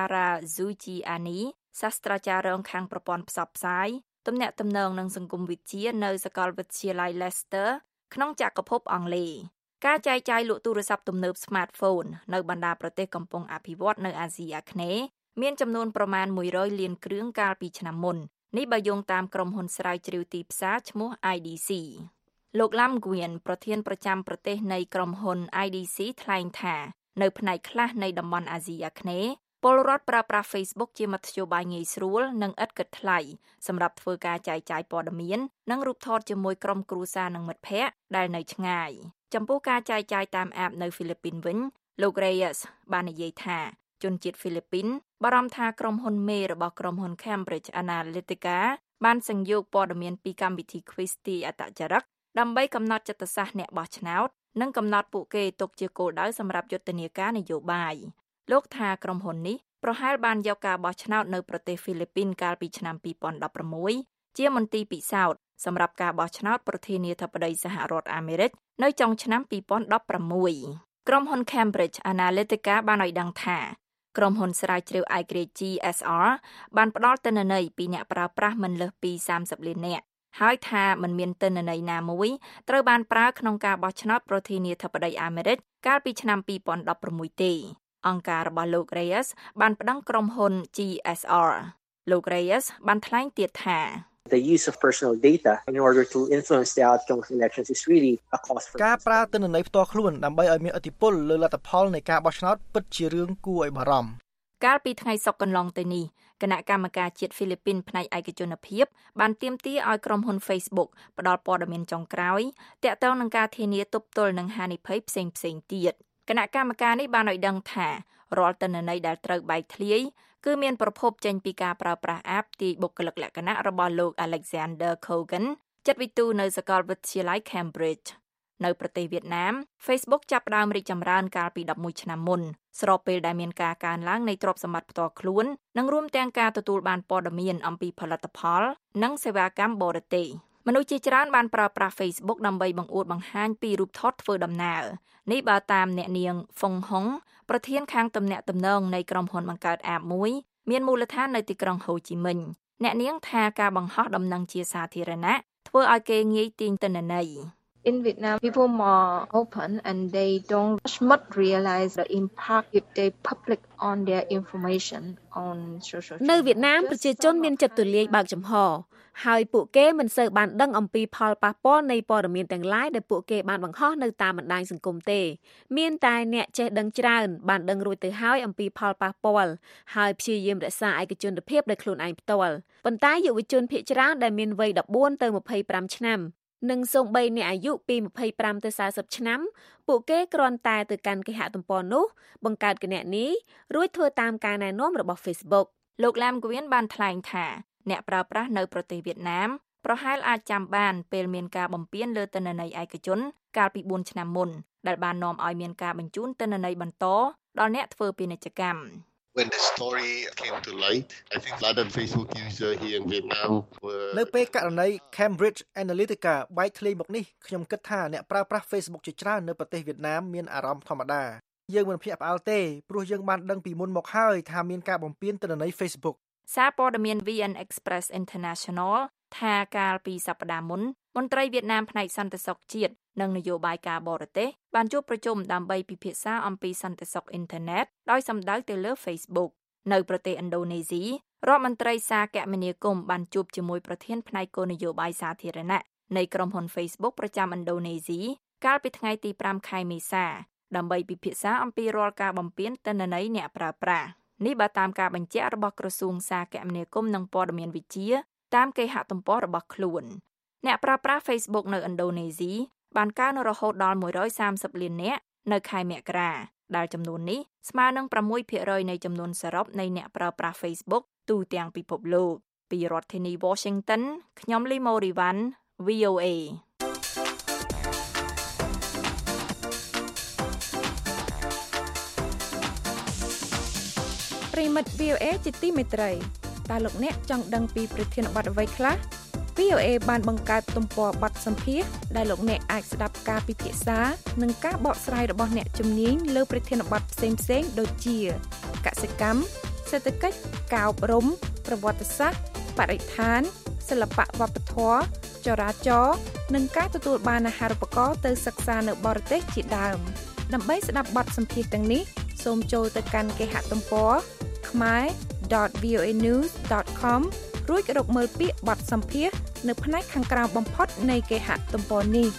Karazuchiani សាស្ត្រាចារ្យរងខាងប្រព័ន្ធផ្សព្វផ្សាយទំនាក់ទំនងនិងសង្គមវិទ្យានៅសាកលវិទ្យាល័យ Leicester ក្នុងចក្រភពអង់គ្លេសការចែកចាយលក់ទូរស័ព្ទទំនើប Smartphone នៅបណ្ដាប្រទេសកំពុងអភិវឌ្ឍនៅអាស៊ីអាគ្នេយ៍មានចំនួនប្រមាណមួយរយលានគ្រឿងកាលពីឆ្នាំមុននេះបើយោងតាមក្រុមហ៊ុនស្រាវជ្រាវទីផ្សារឈ្មោះ I D C លោក Lam Nguyen ប្រធានប្រចាំប្រទេសនៃក្រុមហ៊ុន I D C ថ្លែងថានៅផ្នែកខ្លះនៃតំបន់អាស៊ីអាគ្នេយ៍ពលរដ្ឋប្រើប្រាស់ Facebook ជាមធ្យោបាយងាយស្រួលនិងឥតគិតថ្លៃសម្រាប់ធ្វើការចែកចាយព័ត៌មាននិងរូបថតជាមួយក្រុមគ្រួសារនិងមិត្តភ័ក្តិដែលនៅឆ្ងាយចំពោះការចែកចាយតាម app នៅហ្វីលីពីនវិញលោក Reyes បាននិយាយថាជនជាតិហ្វីលីពីនបារម្ភថាក្រុមហ៊ុនមេរបស់ក្រុមហ៊ុន Cambridge Analytica បានសង្យកព័ត៌មានពីកម្មវិធី Quiz ទីអត្តចរិតដើម្បីកំណត់ចិត្តសាស្ត្រអ្នកបោះឆ្នោតនិងកំណត់ពួកគេទុកជាគោលដៅសម្រាប់យុទ្ធនាការនយោបាយលោកថាក្រុមហ៊ុននេះប្រហែលបានយកការបោះឆ្នោតនៅប្រទេសហ្វីលីពីនកាលពីឆ្នាំពីរពាន់ដប់ប្រាំមួយជាមន្ទីរពិសោធន៍សម្រាប់ការបោះឆ្នោតប្រធានាធិបតីសហរដ្ឋអាមេរិកនៅចុងឆ្នាំពីរពាន់ដប់ប្រាំមួយក្រុមហ៊ុន Cambridge Analytica បានឲ្យដឹងថាក្រុមហ៊ុនស្រាវជ្រាវឯករាជ្យ G S R បានផ្ដល់ទិន្នន័យពីអ្នកប្រើប្រាស់មិនលើសពីសាមសិបលាននាក់ហើយថាមិនមានទិន្នន័យណាមួយត្រូវបានប្រើក្នុងការបោះឆ្នោតប្រធានាធិបតីអាមេរិកកាលពីឆ្នាំពីរពាន់ដប់ប្រាំមួយទេអង្គការរបស់លោក Reyes បានប្តឹងក្រុមហ៊ុន G S R លោក Reyes បានថ្លែងទៀតថា The use of personal data in order to influence the outcome of elections is really a cause for ការប្រើទិន្នន័យផ្ទាល់ខ្លួនដើម្បីឲ្យមានឥទ្ធិពលលើលទ្ធផលនៃការបោះឆ្នោតពិតជារឿងគួរឲ្យបារម្ភកាលពីថ្ងៃសុក្រកន្លងទៅនេះគណៈកម្មការជាតិហ្វីលីពីនផ្នែកឯកជនភាពបានទាមទារឲ្យក្រុមហ៊ុន Facebook ផ្ដល់ព័ត៌មានចុងក្រោយទាក់ទងនឹងការធានាទប់ទល់នឹងហានិភ័យផ្សេងៗទៀតគណៈកម្មការនេះបានឲ្យដឹងថារាល់ទិន្នន័យដែលត្រូវបែកធ្លាយគឺមានប្រភពចេញពីការប្រើប្រាស់ app ទាយបុគ្គលិកលក្ខណៈរបស់លោក Alexander Kogan ចិត្តវិទូនៅសាកលវិទ្យាល័យ Cambridge នៅប្រទេសវៀតណាម Facebook ចាប់ផ្ដើមរីកចម្រើនកាលពីដប់មួយឆ្នាំមុនស្របពេលដែលមានការកើនឡើងនៃទ្រព្យសម្បត្តិផ្ទាល់ខ្លួននិងរួមទាំងការទទួលបានព័ត៌មានអំពីផលិតផលនិងសេវាកម្មបរទេសមនុស្សជាច្រើនបានប្រើប្រាស់ Facebook ដើម្បីបង្អួតបង្ហាញពីរូបថតធ្វើដំណើរនេះបើតាមអ្នកនាង Fong Hong ប្រធានខាងទំនាក់ទំនងនៃក្រុមហ៊ុនបង្កើត app មួយមានមូលដ្ឋាននៅទីក្រុងហូជីមិញអ្នកនាងថាការបង្ហោះដំណឹងជាសាធារណៈធ្វើឲ្យគេងាយទាញទិន្នន័យ In Vietnam, people more open and they don't much realize the impact if they public on their information on social media. នៅវៀតណាមប្រជាជនមានចិត្តទូលាយបើកចំហហើយពួកគេមិនសូវបានដឹងអំពីផលប៉ះពាល់នៃព័ត៌មានទាំងឡាយដែលពួកគេបានបង្ហោះនៅតាមបណ្ដាញសង្គមទេមានតែអ្នកចេះដឹងច្រើនបានដឹងរួចទៅហើយអំពីផលប៉ះពាល់ហើយព្យាយាមរក្សាឯកជនភាពដោយខ្លួនឯងផ្ទាល់ប៉ុន្តែយុវជនភាគច្រើនដែលមានវ័យដប់បួនទៅម្ភៃប្រាំឆ្នាំនិងសូម្បីអ្នកអាយុពីម្ភៃប្រាំទៅសែសិបឆ្នាំពួកគេគ្រាន់តែទៅកាន់គេហទំព័រនោះបង្កើតគណនីរួចធ្វើតាមការណែនាំរបស់ Facebook លោក Lam Nguyen បានថ្លែងថាអ្នកប្រើប្រាស់នៅប្រទេសវៀតណាមប្រហែលអាចចាំបានពេលមានការបំពានលើទិន្នន័យឯកជនកាលពីបួនឆ្នាំមុនដែលបាននាំឲ្យមានការបញ្ជូនទិន្នន័យបន្តដល់អ្នកធ្វើពាណិជ្ជកម្ម When the story came to light, I think a lot of Facebook user here in Vietnam were នៅពេលករណី Cambridge Analytica បែកធ្លាយមកនេះខ្ញុំគិតថាអ្នកប្រើប្រាស់ Facebook ជាច្រើននៅប្រទេសវៀតណាមមានអារម្មណ៍ធម្មតាយើងមិនភ្ញាក់ផ្អើលទេព្រោះយើងបានដឹងពីមុនមកហើយថាមានការបំពានទិន្នន័យ Facebook សារព័ត៌មាន វី អេន Express International ថាកាលពីសប្តាហ៍មុនមន្ត្រីវៀតណាមផ្នែកសន្តិសុខជាតិនិងនយោបាយការបរទេសបានជួបប្រជុំដើម្បីពិភាក្សាអំពីសន្តិសុខអ៊ីនធឺណិតដោយសំដៅទៅលើ Facebook នៅប្រទេសឥណ្ឌូនេស៊ីរដ្ឋមន្ត្រីសារគមនាគមន៍បានជួបជាមួយប្រធានផ្នែកគោលនយោបាយសាធារណៈនៃក្រុមហ៊ុន Facebook ប្រចាំឥណ្ឌូនេស៊ីកាលពីថ្ងៃទីប្រាំខែមេសាដើម្បីពិភាក្សាអំពីរាល់ការបំពានទិន្នន័យអ្នកប្រើប្រាស់នេះបើតាមការបញ្ជាក់របស់ក្រសួងសារគមនាគមន៍និងព័ត៌មានវិទ្យាតាមគេហទំព័ររបស់ខ្លួនអ្នកប្រើប្រាស់ Facebook នៅឥណ្ឌូនេស៊ីបានកើនរហូតដល់មួយរយសាមសិបលាននាក់នៅខែមករាដែលចំនួននេះស្មើនឹងប្រាំមួយភាគរយនៃចំនួនសរុបនៃអ្នកប្រើប្រាស់ Facebook ទូទាំងពិភពលោកពីរដ្ឋធានី Washington ខ្ញុំលីម៉ូរីវ៉ាន់ វី អូ เอប្រិមិត្ត វី អូ เอ ជាទីមេត្រីតើលោកអ្នកចង់ដឹងពីប្រធានបទអ្វីខ្លះ វី អូ เอ បានបង្កើតទំព័របទសម្ភាសន៍ដែលលោកអ្នកអាចស្ដាប់ការពិភាក្សានិងការបកស្រាយរបស់អ្នកជំនាញលើប្រធានបទផ្សេងៗដូចជាកសិកម្មសេដ្ឋកិច្ចការអប់រំប្រវត្តិសាស្ត្របរិស្ថានសិល្បៈវប្បធម៌ចរាចរណ៍និងការទទួលបានអាហារូបករណ៍ទៅសិក្សានៅបរទេសជាដើមដើម្បីស្ដាប់បទសម្ភាសន៍ទាំងនេះសូមចូលទៅកាន់គេហទំព័រ khmer dot v o a news dot com រួចរកមើលពាក្យបទសម្ភាសន៍នៅផ្នែកខាងក្រោមបំផុតនៃគេហទំព័រនេះ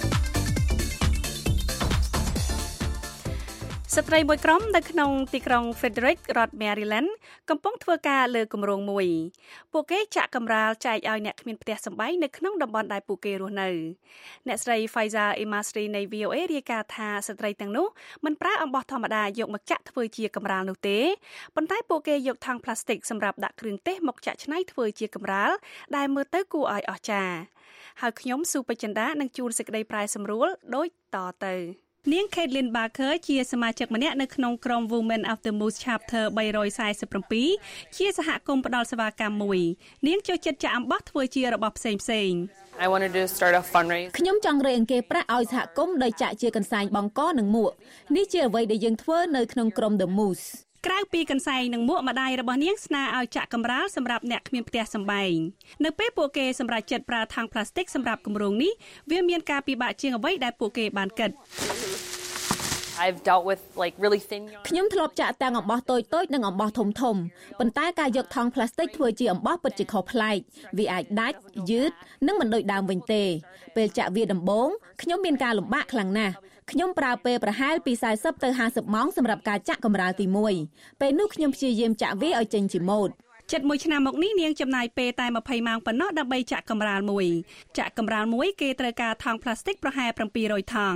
ស្ត្រីមួយក្រុមនៅក្នុងទីក្រុង Frederick រដ្ឋ Maryland កំពុងធ្វើការលើគម្រោងមួយពួកគេចាក់កម្រាលចែកឲ្យអ្នកគ្មានផ្ទះសម្បែងនៅក្នុងតំបន់ដែលពួកគេរស់នៅអ្នកស្រី Faiza Emasri នៃ វី អូ เอ រាយការណ៍ថាស្ត្រីទាំងនោះមិនប្រើអំបោះធម្មតាយកមកចាក់ធ្វើជាកម្រាលនោះទេប៉ុន្តែពួកគេយកថង់ប្លាស្ទិកសម្រាប់ដាក់គ្រឿងទេសមកចាក់ឆ្នៃធ្វើជាកម្រាលដែលមើលទៅគួរឲ្យអស្ចារ្យហើយខ្ញុំស៊ូបចិន្តានឹងជួនសេចក្តីប្រែសម្រួលដូចតទៅនាង Caitlin Barker ជាសមាជិកម្នាក់នៅក្នុងក្រុម Women of the Moose Chapter បីរយសាយសិបเจ็ดជាសហគមន៍ផ្ដល់សេវាកម្មមួយនាងចូលចិត្តចាក់អំបោះធ្វើជារបស់ផ្សេងផ្សេង I wanted to start a fundraiser ខ្ញុំចង់រកអង្គការប្រាក់ឲ្យសហគមន៍ដោយចាក់ជាកន្សែងបង្គកនិងមួកនេះជាអ្វីដែលយើងធ្វើនៅក្នុងក្រុម The Moose ក្រៅពីកន្សែងនិងមួកម្ដាយរបស់នាងស្នើឲ្យចាក់កម្រាលសម្រាប់អ្នកគ្មានផ្ទះសម្បែងនៅពេលពួកគេសម្រេចចិត្តប្រើថង់ប្លាស្ទិកសម្រាប់គម្រោងនេះវាមានការពិបាកជាងអ្វីដែលពួកគេបានគិត I've dealt with like really thin ខ្ញុំធ្លាប់ចាក់ទាំងអំបោះតូចតូចនិងអំបោះធំធំប៉ុន្តែការយកថង់ប្លាស្ទិកធ្វើជាអំបោះពិតជាខុសប្លែកវាអាចដាច់យឺតនិងមិនដូចដើមវិញទេពេលចាក់វាដំបូងខ្ញុំមានការលំបាកខ្លាំងណាស់ខ្ញុំប្រើពេលប្រហែលពីសាយសិបទៅហាសិបម៉ោងសម្រាប់ការចាក់កម្រាលទីមួយពេលនោះខ្ញុំព្យាយាមចាក់វាឲ្យចេញជាម៉ូដជិតមួយឆ្នាំមកនេះនាងចំណាយពេលតែម្ភៃម៉ោងប៉ុណ្ណោះដើម្បីចាក់កម្រាលមួយចាក់កម្រាលមួយគេត្រូវការថង់ប្លាស្ទិកប្រហែលប្រាំពីររយថង់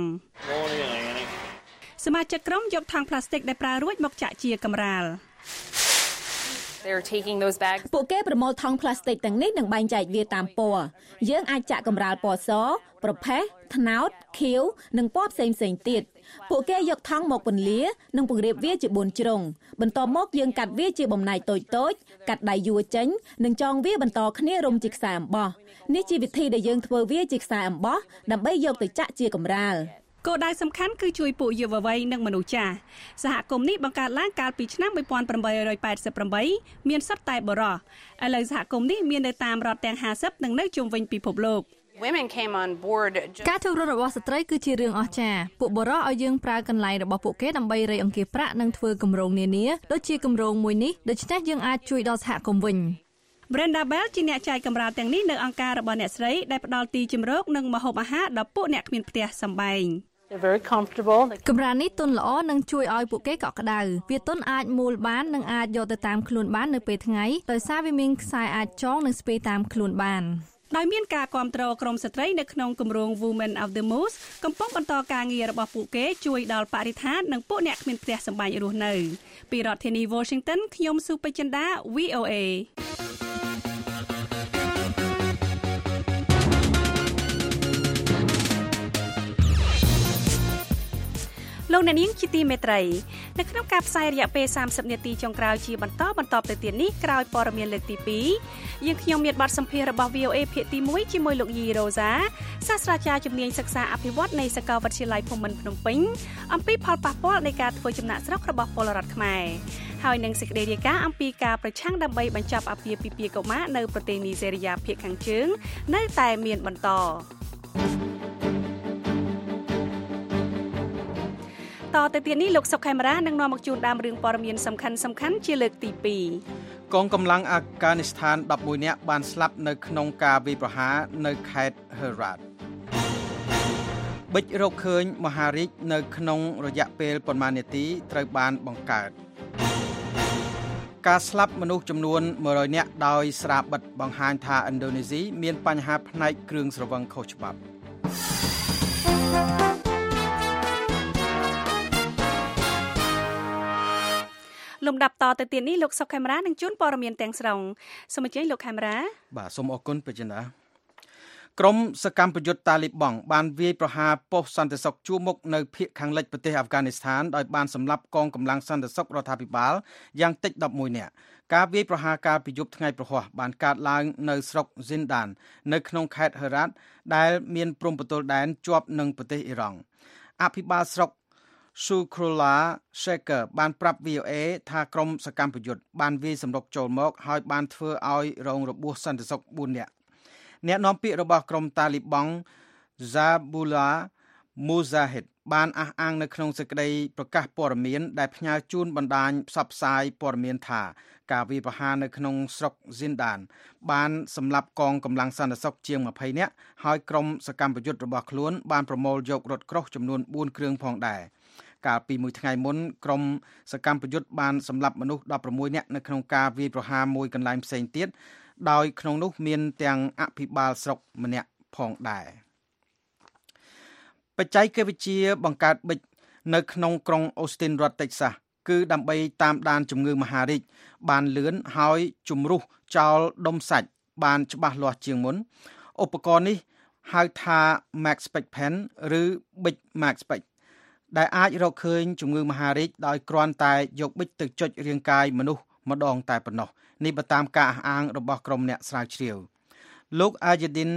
សមាជិកក្រុមយកថង់ប្លាស្ទិកដែលប្រើរួចមកចាក់ជាកម្រាល They're taking those bags ពួកគេប្រមូលថង់ប្លាស្ទិកទាំងនេះនិងបែងចែកវាតាមពណ៌យើងអាចចាក់កម្រាលពណ៌សប្រផេះត្នោតខៀវនិងពណ៌ផ្សេងផ្សេងទៀតពួកគេយកថង់មកពន្លានិងពង្រាបវាជាបួនជ្រុងបន្ទាប់មកយើងកាត់វាជាបំណែកតូចតូចកាត់ដៃយួរចេញនិងចងវាបន្តគ្នារុំជាខ្សែអំបោះនេះជាវិធីដែលយើងធ្វើវាជាខ្សែអំបោះដើម្បីយកទៅចាក់ជាកម្រាលគោលដៅសំខាន់គឺជួយពួកយុវវ័យនិងមនុស្សចាស់សហគមន៍នេះបង្កើតឡើងកាលពីឆ្នាំmột nghìn tám trăm tám mươi támមានសិតតែបុរសឥឡូវសហគមន៍នេះមាននៅតាមរដ្ឋទាំងห้าสิบនិងនៅជុំវិញពិភពលោក Women came on board ការចូលរួមរបស់ស្ត្រីគឺជារឿងអស្ចារ្យពួកបុរសឲ្យយើងប្រើកន្លែងរបស់ពួកគេដើម្បីរៃអង្គាសប្រាក់និងធ្វើគម្រោងនានាដូចជាគម្រោងមួយនេះដូច្នេះយើងអាចជួយដល់សហគមន៍វិញ Brenda Bell ជាអ្នកចែកកម្រាលទាំងនេះនៅអង្គការរបស់អ្នកស្រីដែលផ្ដល់ទីជម្រកនិងម្ហូបអាហារដល់ពួកអ្នកគ្មានផ្ទះសម្បែង They're very comfortable កម្រាលនេះទន់ល្អនិងជួយឲ្យពួកគេកក់ក្ដៅវាទន់អាចមូលបាននិងអាចយកទៅតាមខ្លួនបាននៅពេលថ្ងៃដោយសារវាមានខ្សែអាចចងនិងស្ពេតាមខ្លួនបានដោយមានការគាំទ្រក្រុមស្ត្រីនៅក្នុងគម្រោង Women of the Moose កំពុងបន្តការងាររបស់ពួកគេជួយដល់បរិស្ថាននិងពួកអ្នកគ្មានផ្ទះសម្បែងរស់នៅពីរដ្ឋធានី Washington ខ្ញុំស៊ូបចិន្តា វី អូ เอលោកអ្នកនាងជាទីមេត្រីនៅក្នុងការផ្សាយរយៈពេលសាមសិបនាទីចុងក្រោយជាបន្តបន្តទៅទៀតនេះក្រោយព័ត៌មានលើកទីពីរយើងខ្ញុំមានបទសម្ភាសន៍របស់ វី អូ អេ ភាគទីមួយជាមួយលោកយីរ៉ូសាសាស្ត្រាចារ្យជំនាញសិក្សាអភិវឌ្ឍនៃសាកលវិទ្យាល័យភូមិន្ទភ្នំពេញអំពីផលប៉ះពាល់នៃការធ្វើចំណាកស្រុករបស់ពលរដ្ឋខ្មែរហើយនឹងសេចក្តីរាយការណ៍អំពីការប្រឆាំងដើម្បីបញ្ចប់អាពាហ៍ពិពាហ៍កុមារនៅប្រទេសនីហ្សេរីយ៉ាភាគខាងជើងនៅតែមានបន្តតទៅទៀតនេះលោកសុកខេមរានឹងនាំមកជូនដើមរឿងព័ត៌មានសំខាន់សំខាន់ជាលើកទីពីរកងកម្លាំងអាហ្វហ្គានីស្ថានដប់មួយនាក់បានស្លាប់នៅក្នុងការវាយប្រហារនៅខេត្តហឺរ៉ាតបិចរកឃើញមហារាជនៅក្នុងរយៈពេលប៉ុន្មាននាទីត្រូវបានបង្កើតការស្លាប់មនុស្សចំនួនមួយរយនាក់ដោយស្រាបិទបង្ហាញថាឥណ្ឌូនេស៊ីមានបញ្ហាផ្នែកគ្រឿងស្រវឹងខុសច្បាប់លំដាប់តទៅទៀតនេះលោកសុកខេមរានឹងជូនព័ត៌មានទាំងស្រុងសូមអញ្ជើញលោកខេមរាបាទសូមអរគុណបញ្ញាណាក្រុមសកម្មប្រយុទ្ធតាលីបង់បានវាយប្រហារប៉ុស្តិ៍សន្តិសុខជួរមុខនៅភូមិខាងលិចប្រទេសអាហ្វហ្គានីស្ថានដោយបានសម្លាប់កងកម្លាំងសន្តិសុខរដ្ឋាភិបាលយ៉ាងតិចដប់មួយនាក់ការវាយប្រហារកាលពីយប់ថ្ងៃប្រហ័សបានកើតឡើងនៅស្រុក Zindan នៅក្នុងខេត្ត Herat ដែលមានព្រំប្រទល់ដែនជាប់នឹងប្រទេសអ៊ីរ៉ង់អភិបាលស្រុកSukrula Shekhar បានប្រាប់ វី អូ អេ ថាក្រុមសកម្មប្រយុទ្ធបានវាយសម្រុកចូលមកហើយបានធ្វើឲ្យរងរបួសសន្តិសុខបួននាក់អ្នកនាំពាក្យរបស់ក្រុមតាលីបង់ Zabullah Mujahid បានអះអាងនៅក្នុងសេចក្តីប្រកាសព័ត៌មានដែលផ្ញើជូនបណ្ដាញផ្សព្វផ្សាយព័ត៌មានថាការវាយប្រហារនៅក្នុងស្រុក Zindan បានសម្លាប់កងកម្លាំងសន្តិសុខជាងยี่สิบនាក់ហើយក្រុមសកម្មប្រយុទ្ធរបស់ខ្លួនបានប្រមូលយករថក្រោះចំនួនបួនគ្រឿងផងដែរកាលពីមួយថ្ងៃមុនក្រុមសកម្មប្រយុទ្ធបានសម្លាប់មនុស្សដប់ប្រាំមួយនាក់នៅក្នុងការវាយប្រហារមួយកន្លែងផ្សេងទៀតដោយក្នុងនោះមានទាំងអភិបាលស្រុកម្នាក់ផងដែរបច្ចេកវិទ្យាបង្កើតប៊ិចនៅក្នុងក្រុងអូស្ទីនរដ្ឋតិចសាសគឺដើម្បីតាមដានជំងឺមហារីកបានលឿនហើយជំរុះចោលដុំសាច់បានច្បាស់លាស់ជាងមុនឧបករណ៍នេះហៅថា MaxSpec Pen ឬ Big MaxSpec ដែលអាចរកឃើញជំងឺមហារីកដោយគ្រាន់តែយកប៊ិចទៅចុចរាងកាយមនុស្សម្ដងតែប៉ុណ្ណោះនេះបើតាមការអះអាងរបស់ក្រុមអ្នកស្រាវជ្រាវលោក Ajadin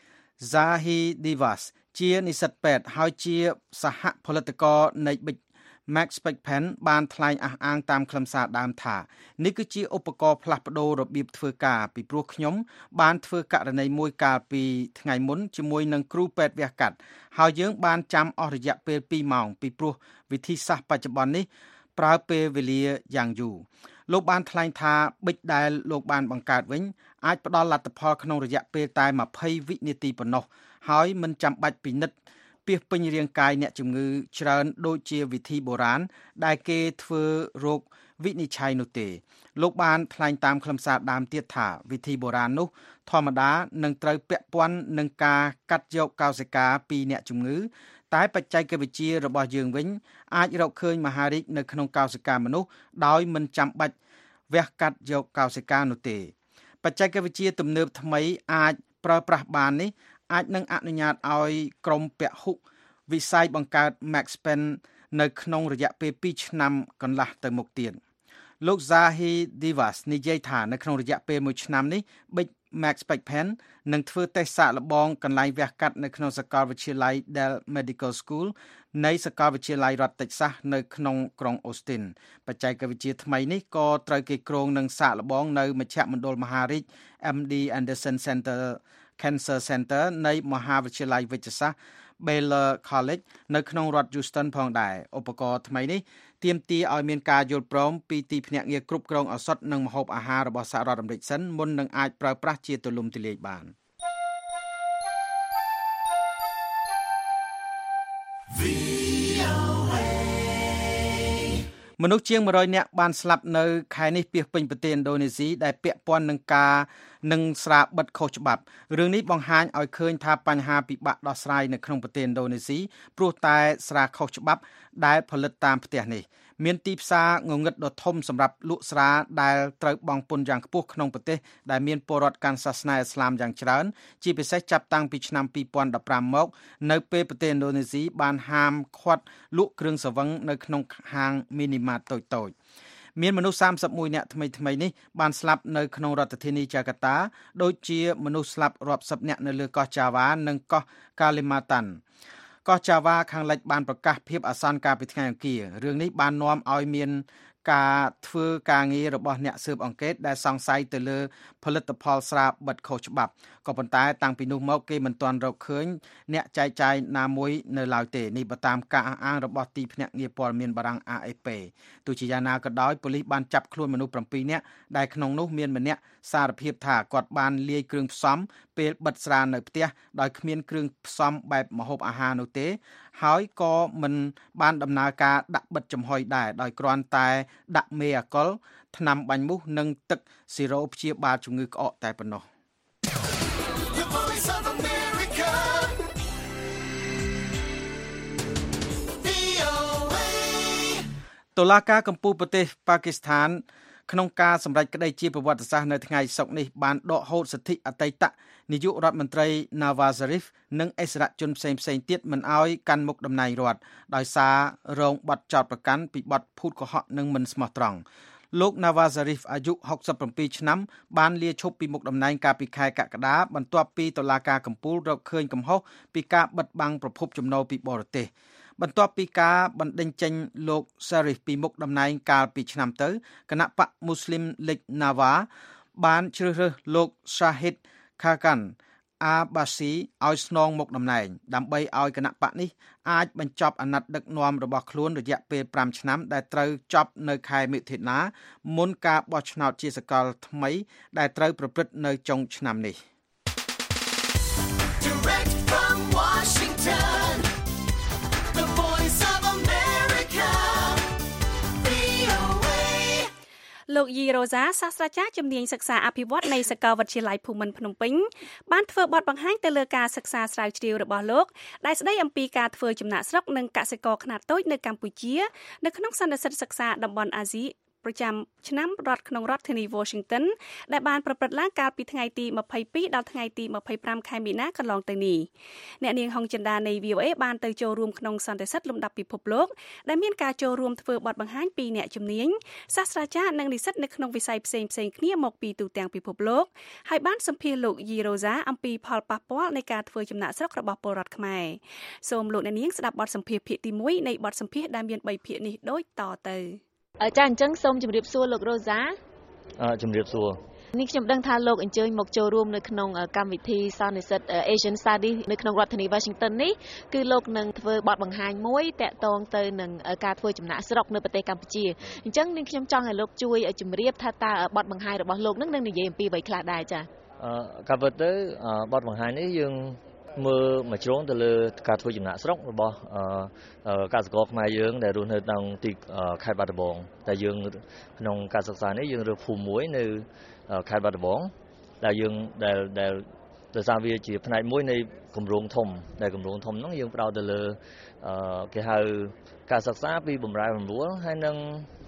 Zahidivas ជានិស្សិតពេទ្យហើយជាសហផលិតករនៃប៊ិច MaxSpec Pen បានថ្លែងអះអាងតាមខ្លឹមសារដើមថានេះគឺជាឧបករណ៍ផ្លាស់ប្ដូររបៀបធ្វើការពីព្រោះខ្ញុំបានធ្វើករណីមួយកាលពីថ្ងៃមុនជាមួយនឹងគ្រូពេទ្យវះកាត់ហើយយើងបានចាំអស់រយៈពេលពីរម៉ោងពីព្រោះវិធីសាស្ត្របច្ចុប្បន្ននេះប្រើពេលវេលាយ៉ាងយូរលោកបានថ្លែងថាប៊ិចដែលលោកបានបង្កើតវិញអាចផ្ដល់លទ្ធផលក្នុងរយៈពេលតែยี่สิบវិនាទីប៉ុណ្ណោះហើយមិនចាំបាច់ពិនិត្យពាសពេញរាងកាយអ្នកជំងឺច្រើនដូចជាវិធីបុរាណដែលគេធ្វើរោគវិនិច្ឆ័យនោះទេលោកបានថ្លែងតាមខ្លឹមសារដើមទៀតថាវិធីបុរាណនោះធម្មតានឹងត្រូវពាក់ព័ន្ធនឹងការកាត់យកកោសិកាពីអ្នកជំងឺតែបច្ចេកវិទ្យារបស់យើងវិញអាចរកឃើញមហារីកនៅក្នុងកោសិកាមនុស្សដោយមិនចាំបាច់វះកាត់យកកោសិកានោះទេបច្ចេកវិទ្យាទំនើបថ្មីអាចប្រើប្រាស់បាននេះអាចនឹងអនុញ្ញាតឲ្យក្រុមពហុវិស័យបង្កើត MaxPen នៅក្នុងរយៈពេលពីរឆ្នាំកន្លះទៅមុខទៀតលោក Zahidivas និយាយថានៅក្នុងរយៈពេលមួយឆ្នាំនេះប៊ិច MaxSpec Pen នឹងធ្វើតេស្តសាកល្បងកន្លែងវះកាត់នៅក្នុងសាកលវិទ្យាល័យ Dell Medical School នៃសាកលវិទ្យាល័យរដ្ឋតិចសាសនៅក្នុងក្រុងអូស្ទីនបច្ចេកវិទ្យាថ្មីនេះក៏ត្រូវគេគ្រោងនឹងសាកល្បងនៅមជ្ឈមណ្ឌលមហារាជ エム ឌី Anderson Center Cancer Center នៃមហាវិទ្យាល័យវេជ្ជសាស្ត្រ Baylor College នៅក្នុងរដ្ឋ Houston ផងដែរឧបករណ៍ថ្មីនេះទាមទារឲ្យមានការយល់ព្រមពីទីភ្នាក់ងារគ្រប់គ្រងឱសថនិងម្ហូបអាហាររបស់សហរដ្ឋអាមេរិកសិនមុននឹងអាចប្រើប្រាស់ជាទូលំទូលាយបានមនុស្សជាងមួយរយនាក់បានស្លាប់នៅខែនេះពាសពេញប្រទេសឥណ្ឌូនេស៊ីដែលពាក់ព័ន្ធនឹងការនឹងស្រាបិទខុសច្បាប់រឿងនេះបង្ហាញឲ្យឃើញថាបញ្ហាពិបាកដោះស្រាយនៅក្នុងប្រទេសឥណ្ឌូនេស៊ីព្រោះតែស្រាខុសច្បាប់ដែលផលិតតាមផ្ទះនេះមានទីផ្សារងងឹតដ៏ធំសម្រាប់លក់ស្រាដែលត្រូវបង់ពន្ធយ៉ាងខ្ពស់ក្នុងប្រទេសដែលមានពលរដ្ឋកាន់សាសនាឥស្លាមយ៉ាងច្រើនជាពិសេសចាប់តាំងពីឆ្នាំពីរពាន់ដប់ប្រាំមកនៅពេលប្រទេសឥណ្ឌូនេស៊ីបានហាមឃាត់លក់គ្រឿងស្រវឹងនៅក្នុងហាង Minimart តូចៗមានមនុស្សសាមសិបមួយនាក់ថ្មីថ្មីនេះបានស្លាប់នៅក្នុងរដ្ឋធានីចាកាតាដូចជាមនុស្សស្លាប់រាប់សិបនាក់នៅលើកោះ Java និងកោះ Kalimantan កោះ Java ខាងលិចបានប្រកាសភាពអាសន្នកាលពីថ្ងៃអង្គាររឿងនេះបាននាំឲ្យមានការធ្វើការងាររបស់អ្នកស៊ើបអង្កេតដែលសង្ស័យទៅលើផលិតផលស្រាបិទខុសច្បាប់ក៏ប៉ុន្តែតាំងពីនោះមកគេមិនទាន់រកឃើញអ្នកចែកចាយណាមួយនៅឡើយទេនេះបើតាមការអះអាងរបស់ទីភ្នាក់ងារព័ត៌មានបារាំង A F P ទោះជាយ៉ាងណាក៏ដោយប៉ូលីសបានចាប់ខ្លួនមនុស្សប្រាំពីរនាក់ដែលក្នុងនោះមានម្នាក់សារភាពថាគាត់បានលាយគ្រឿងផ្សំពេលបិទស្រានៅផ្ទះដោយគ្មានគ្រឿងផ្សំបែបម្ហូបអាហារនោះទេហើយក៏មិនបានដំណើរការដាក់បិទចំហុយដែរដោយគ្រាន់តែដាក់មេអាល់កុលថ្នាំបាញ់មូសនិងទឹកស៊ីរ៉ូព្យាបាលជំងឺក្អកតែប៉ុណ្ណោះតុលាការកំពូលប្រទេសប៉ាគីស្ថានក្នុងការសម្រេចក្តីជាប្រវត្តិសាស្ត្រនៅថ្ងៃសុក្រនេះបានដកហូតសិទ្ធិអតីតនាយករដ្ឋមន្ត្រី Nawaz Sharif និងអិសរាជជនផ្សេងៗទៀតមិនអោយកាន់មុខតំណែងរដ្ឋដោយសាររងបទចោទប្រកាន់ពីបទភូតកុហកនិងមិនស្មោះត្រង់លោក Nawaz Sharif អាយុហុកសិបប្រាំពីរឆ្នាំបានលាឈប់ពីមុខតំណែងកាលពីខែកក្កដាបន្ទាប់ពីតុលាការកំពូលរកឃើញកំហុសពីការបិទបាំងប្រភពចំណូលពីបរទេសបន្ទាប់ពីការបណ្ដេញចេញលោក Sharif ពីមុខតំណែងកាលពីឆ្នាំទៅគណៈបក Muslim League Nawaz បានជ្រើសរើសលោក Shahid Khaqan Abbasi ឲ្យស្នងមុខតំណែងដើម្បីឲ្យគណៈបកនេះអាចបញ្ចប់អាណត្តិដឹកនាំរបស់ខ្លួនរយៈពេលប្រាំឆ្នាំដែលត្រូវចប់នៅខែមិថុនាមុនការបោះឆ្នោតជាសកលថ្មីដែលត្រូវប្រព្រឹត្តនៅចុងឆ្នាំនេះ Direct from Washington The Voice of America V O A លោកយីរ៉ូសាសាស្ត្រាចារ្យជំនាញសិក្សាអភិវឌ្ឍនៃសាកលវិទ្យាល័យភូមិន្ទភ្នំពេញបានធ្វើបទបង្ហាញទៅលើការសិក្សាស្រាវជ្រាវរបស់លោកដែលស្ដីអំពីការធ្វើចំណាកស្រុកនិងកសិករខ្នាតតូចនៅកម្ពុជានៅក្នុងសន្និសីទសិក្សាតំបន់អាស៊ីប្រចាំឆ្នាំរដ្ឋក្នុងរដ្ឋធានី Washington ដែលបានប្រព្រឹត្តឡើងកាលពីថ្ងៃទីម្ភៃពីរដល់ថ្ងៃទីម្ភៃប្រាំខែមីនាកន្លងទៅនេះអ្នកនាងហុងចិន្តានៃ V O A បានទៅចូលរួមក្នុងសន្និសីទលំដាប់ពិភពលោកដែលមានការចូលរួមធ្វើបទបង្ហាញពីអ្នកជំនាញសាស្ត្រាចារ្យនិងនិស្សិតនៅក្នុងវិស័យផ្សេងៗគ្នាមកពីទូទាំងពិភពលោកហើយបានសម្ភាសន៍លោកយីរ៉ូសាអំពីផលប៉ះពាល់នៃការធ្វើចំណាកស្រុករបស់ពលរដ្ឋខ្មែរសូមលោកអ្នកនាងស្ដាប់បទសម្ភាសន៍ភាគទីមួយនៃបទសម្ភាសន៍ដែលមានបីភាគនេះដូចតទៅចាអញ្ចឹងសូមជម្រាបសួរលោករ៉ូសាអឺជម្រាបសួរនេះខ្ញុំដឹងថាលោកអញ្ជើញមកចូលរួមនៅក្នុងកម្មវិធីសន្និសីទ Asian Studies នៅក្នុងរដ្ឋធានី Washington នេះគឺលោកនឹងធ្វើបទបង្ហាញមួយតាក់ទងទៅនឹងការធ្វើចំណាកស្រុកនៅប្រទេសកម្ពុជាអញ្ចឹងនាងខ្ញុំចង់ឲ្យលោកជួយជម្រាបថាតើបទបង្ហាញរបស់លោកនឹងនឹងនិយាយអំពីអ្វីខ្លះដែរចាអឺការពិតទៅបទបង្ហាញនេះយើងមើលមួយជ្រុងទៅលើការធ្វើចំណាកស្រុករបស់កសិករខ្មែរយើងដែលរស់នៅក្នុងទីខេត្តបាត់ដំបងតែយើងក្នុងការសិក្សានេះយើងរើសភូមិមួយនៅខេត្តបាត់ដំបងដែលយើងដែលដែលដោយសារវាជាផ្នែកមួយនៃគម្រោងធំដែលគម្រោងធំហ្នឹងយើងផ្ដោតទៅលើគេហៅការសិក្សាពីបម្រែបម្រួលហើយនឹង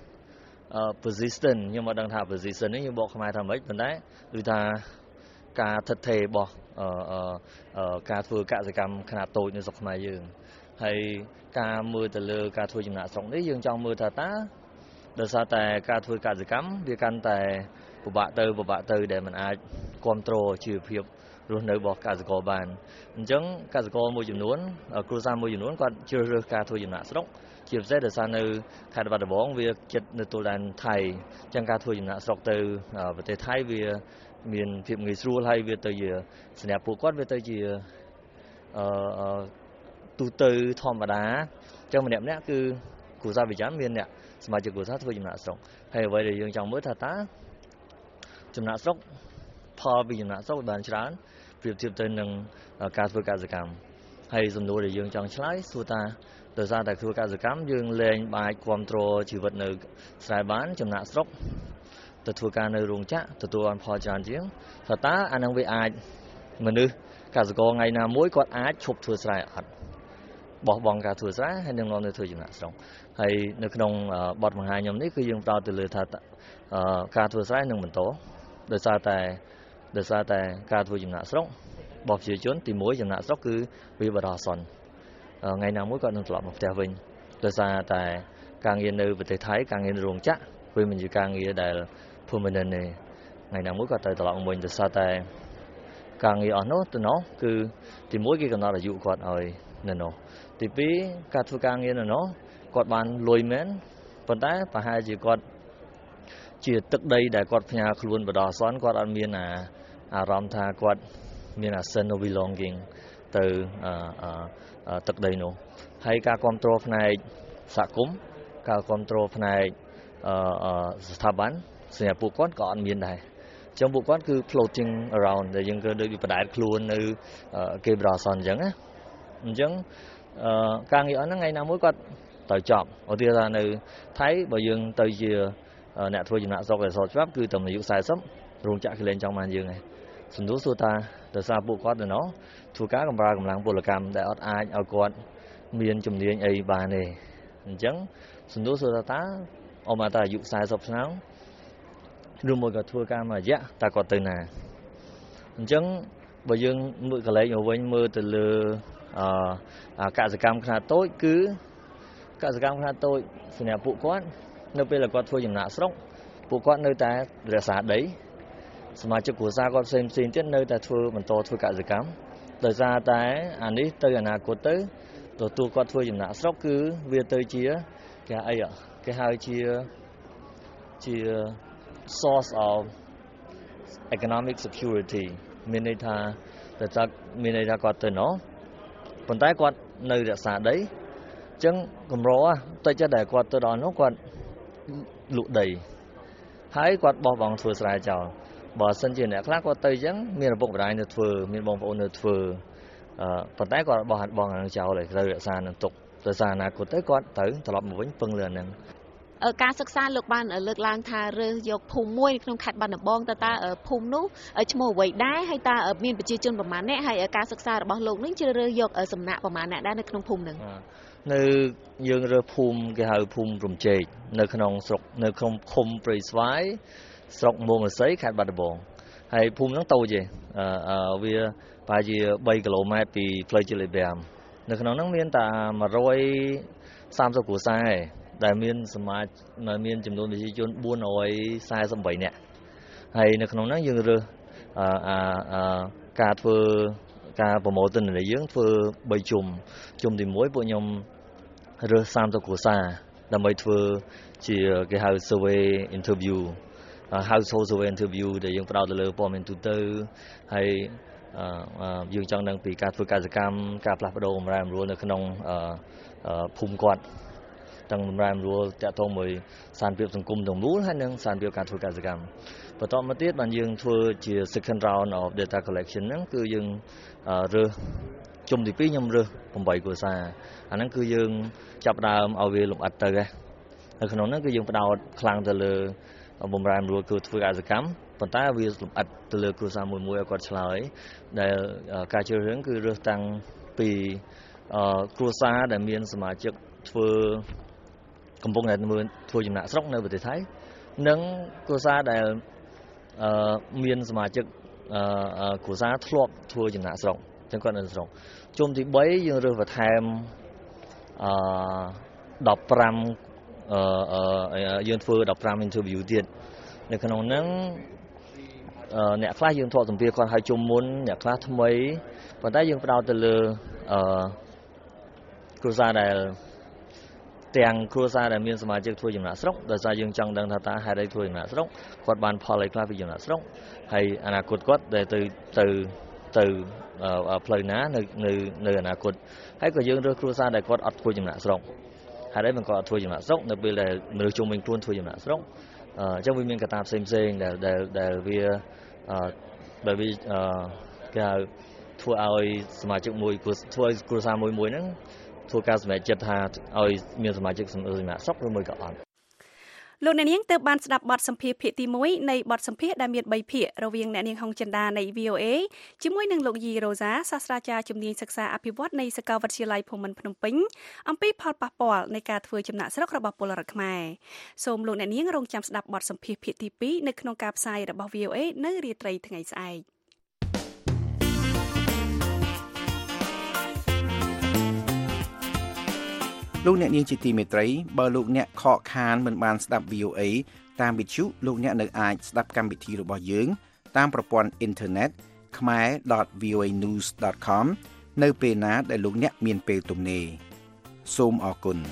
position ខ្ញុំមិនដឹងថា position នេះយើងបកខ្មែរថាម៉េចប៉ុន្តែគឺថាការថិតថេររបស់ការធ្វើកសិកម្មខ្នាតតូចនៅស្រុកខ្មែរយើងហើយការមើលទៅលើការធ្វើចំណាកស្រុកនេះយើងចង់មើលថាតើដោយសារតែការធ្វើកសិកម្មវាកាន់តែពិបាកទៅពិបាកទៅដែលมันអាចគ្រប់គ្រងជីវភាពរស់នៅរបស់កសិករបានអញ្ចឹងកសិករមួយចំនួនគ្រួសារមួយចំនួនគាត់ជ្រើសរើសការធ្វើចំណាកស្រុកជាពិសេសដោយសារនៅខេត្តបាត់ដំបងវាជិតនៅទល់ដែនថៃអញ្ចឹងការធ្វើចំណាកស្រុកទៅប្រទេសថៃវាមានភាពងាយស្រួលហើយវាទៅជាសម្រាប់ពួកគាត់វាទៅជាអឺទូទៅធម្មតាអញ្ចឹងម្នាក់ម្នាក់គឺគ្រួសារវិចាំមានអ្នកសមាជិកគ្រួសារធ្វើចំណាកស្រុកហើយអ្វីដែលយើងចង់មើលថាតើចំណាកស្រុកផលពីចំណាកស្រុកបានច្រើនប្រៀបធៀបទៅនឹងការធ្វើកសិកម្មហើយសំណួរដែលយើងចង់ឆ្លើយសួរថាដោយសារតែធ្វើកសិកម្មយើងលែងអាចគ្រប់គ្រងជីវិតនៅស្រែបានចំណាកស្រុកទៅធ្វើការនៅរោងចក្រទទួលបានផលច្រើនជាងថាតើអានឹងវាអាចមនុស្សកសិករថ្ងៃណាមួយគាត់អាចឈប់ធ្វើស្រែអត់អបោះបង់ការធ្វើស្រែហើយនឹងនាំទៅធ្វើចំណាក់ស្រុកហើយនៅក្នុងបទបង្ហាញខ្ញុំនេះគឺយើងផ្ដោតទៅលើថាការធ្វើស្រែនឹងបន្តដោយសារតែដោយសារតែការធ្វើចំណាក់ស្រុករបស់ប្រជាជនទីមួយចំណាក់ស្រុកគឺវាបដោះអាសន្នថ្ងៃណាមួយគាត់នឹងត្រឡប់មកផ្ទះវិញដោយសារតែការងារនៅប្រទេសថៃការងារនៅរោងចក្រវាមិនជាការងារដែល permanent ទេថ្ងៃណាមួយគាត់ទៅត្រឡប់មកវិញដោយសារតែការងារអស់នោះទៅនោះគឺទីមួយគេកំណត់អាយុគាត់ឲ្យនៅនោះទីពីរការធ្វើការងារនៅនោះគាត់បានលុយមែនប៉ុន្តែប្រហែលជាគាត់ជាទឹកដីដែលគាត់ផ្ញើខ្លួនបដោះអាសន្នគាត់អត់មានអារម្មណ៍ថាគាត់មានអា sense of belonging ទៅទឹកដីនោះហើយការគ្រប់គ្រងផ្នែកសហគមន៍ការគ្រប់គ្រងផ្នែកស្ថាប័នសម្រាប់ពួកគាត់ក៏អត់មានដែរចឹងពួកគាត់គឺ floating around ដែលយើងគឺដូចវាបដែតខ្លួននៅគេបដោះអាសន្នអញ្ចឹងណាអញ្ចឹងការងារអស់ហ្នឹងថ្ងៃណាមួយគាត់ទៅចប់ឧទាហរណ៍ថានៅថៃបើយើងទៅជាអ្នកធ្វើចំណាក់ស្រុកដែលស្របច្បាប់គឺតាមអាយុสี่สิบរោងចក្រគេលែងចង់បានយើងឯងសំដៅសួរថាដោយសារពួកគាត់នៅនោះធ្វើការកម្រើកម្លាំងពលកម្មដែលអត់អាចឲ្យគាត់មានជំនាញអីបានទេអញ្ចឹងសំដៅសួរថាតើអមតាអាយុสี่สิบឆ្នាំឬមួយក៏ធ្វើការមួយរយៈតើគាត់ទៅណាអញ្ចឹងបើយើងមើលកលែងមកវិញមើលទៅលើអកសកម្មខ្នាតតូចគឺកសកម្មខ្នាតតូចសម្រាប់ពួកគាត់នៅពេលដែលគាត់ធ្វើចំណាក់ស្រុកពួកគាត់នៅតែរក្សាដីសមាជិកគ្រួសារគាត់ផ្សេងផ្សេងទៀតនៅតែធ្វើបន្តធ្វើកសកម្មដោយសារតែអានេះទៅអនាគតទៅទទួលគាត់ធ្វើចំណាក់ស្រុកគឺវាទៅជាគេអីគេហៅជាជា source of economic security មានន័យថាតែថាមានន័យថាគាត់ទៅនោះប៉ុន្តែគាត់នៅរក្សាដីអញ្ចឹងកម្រតិចតែគាត់ទៅដល់នោះគាត់លក់ដីហើយគាត់បោះបង់ធ្វើស្រែចោលបើសិនជាអ្នកខ្លះគាត់ទៅអញ្ចឹងមានឪពុកម្ដាយនៅធ្វើមានបងប្អូននៅធ្វើអឺប៉ុន្តែគាត់បោះបង់អានឹងចោលហើយត្រូវរក្សានឹងទុកដោយសារអនាគតទៅគាត់ទៅត្រឡប់មកវិញពឹងលើអានឹងការសិក្សាលោកបានលើកឡើងថារើសយកភូមិមួយក្នុងខេត្តបាត់ដំបងតើតើភូមិនោះឈ្មោះអ្វីដែរហើយតើមានប្រជាជនប្រមាណអ្នកហើយការសិក្សារបស់លោកនឹងជ្រើសរើសយកសំណាក់ប្រមាណអ្នកដែរនៅក្នុងភូមិនឹងនៅយើងរើសភូមិគេហៅភូមិរំជែកនៅក្នុងស្រុកនៅក្នុងឃុំព្រៃស្វាយស្រុកមោងរស័យខេត្តបាត់ដំបងហើយភូមិហ្នឹងតូចទេអឺវាប្រហែលជាបីគីឡូម៉ែត្រពីផ្លូវជាតិលេខប្រាំនៅក្នុងហ្នឹងមានតែmột trăm ba mươiគ្រួសារឯងដែលមានសមាជិកមានចំនួនប្រជាជនbốn trăm bốn mươi támនាក់ហើយនៅក្នុងហ្នឹងយើងរើសអាការធ្វើការប្រមូលទិន្នន័យយើងធ្វើបីជុំជុំទីមួយពួកខ្ញុំរើស30គ្រួសារដើម្បីធ្វើជាគេហៅ survey interview household survey interview ដែលយើងផ្ដោតទៅលើព័ត៌មានទូទៅហើយយើងចង់ដឹងពីការធ្វើកសកម្មការផ្លាស់ប្ដូរបម្រែបម្រួលនៅក្នុងភូមិគាត់ទាំងបម្រែបម្រួលតាក់ទងមួយសានភាពសង្គមទាំងមូលហើយនិងសានភាពការធ្វើកសកម្មបន្តមកទៀតបានយើងធ្វើជា second round of data collection ហ្នឹងគឺយើងរើសជុំទីពីរខ្ញុំរើសeightគ្រួសារអាហ្នឹងគឺយើងចាប់ដើមឲ្យវាលម្អិតទៅនៅក្នុងហ្នឹងគឺយើងផ្ដោតខ្លាំងទៅលើបម្រែបម្រួលគឺធ្វើកសកម្មប៉ុន្តែវាលម្អិតទៅលើគ្រួសារមួយមួយឲ្យគាត់ឆ្លើយដែលការជ្រើសរើសគឺរើសតាំងពីគ្រួសារដែលមានសមាជិកធ្វើកំពុងតែធ្វើចំណាក់ស្រុកនៅប្រទេសថៃនិងគ្រួសារដែលមានសមាជិកគ្រួសារធ្លាប់ធ្វើចំណាក់ស្រុកចឹងគាត់នៅស្រុកជុំទី3យើងរើសបន្ថែមអឺ15អឺយើងធ្វើ15 interview ទៀតនៅក្នុងហ្នឹងអ្នកខ្លះយើងធ្លាប់សម្ភាសគាត់ឲ្យជុំមុនអ្នកខ្លះថ្មីប៉ុន្តែយើងផ្ដោតទៅលើអឺគ្រួសារដែលទាំងគ្រួសារដែលមានសមាជិកធ្វើចំណាក់ស្រុកដោយសារយើងចង់ដឹងថាតើហេតុអីធ្វើចំណាក់ស្រុកគាត់បានផលអីខ្លះពីចំណាក់ស្រុកហើយអនាគតគាត់ដែលទៅទៅទៅផ្លូវណានៅនៅនៅអនាគតហើយក៏យើងរើសគ្រួសារដែលគាត់អត់ធ្វើចំណាក់ស្រុកហេតុអីមិនគាត់អត់ធ្វើចំណាក់ស្រុកនៅពេលដែលមនុស្សជុំវិញខ្លួនធ្វើចំណាក់ស្រុកអញ្ចឹងវាមានកត្តាផ្សេងផ្សេងដែលដែលដែលវាដែលវាគេហៅធ្វើឲ្យសមាជិកមួយធ្វើឲ្យគ្រួសារមួយមួយហ្នឹងធ្វើការសម្រេចចិត្តថាឲ្យមានសមាជិកចំណាក់ស្រុកឬមួយក៏អត់លោកអ្នកនាងទើបបានស្ដាប់បទសម្ភាសន៍ភាគទីមួយនៃបទសម្ភាសន៍ដែលមានបីភាគរវាងអ្នកនាងហុងចិន្តានៃ វី អូ เอ ជាមួយនឹងលោកយីរ៉ូសាសាស្ត្រាចារ្យជំនាញសិក្សាអភិវឌ្ឍនៃសាកលវិទ្យាល័យភូមិន្ទភ្នំពេញអំពីផលប៉ះពាល់នៃការធ្វើចំណាកស្រុករបស់ពលរដ្ឋខ្មែរសូមលោកអ្នកនាងរងចាំស្ដាប់បទសម្ភាសន៍ភាគទីពីរនៅក្នុងការផ្សាយរបស់ វី អូ เอ នៅរាត្រីថ្ងៃស្អែកលោកអ្នកនាងជាទីមេត្រីបើលោកអ្នកខកខានមិនបានស្ដាប់ វី អូ เอ តាមវិទ្យុលោកអ្នកនៅអាចស្ដាប់កម្មវិធីរបស់យើងតាមប្រព័ន្ធអ៊ីនធឺណិត khmer dot v o a news dot com នៅពេលណាដែលលោកអ្នកមានពេលទំនេរសូមអរគុណ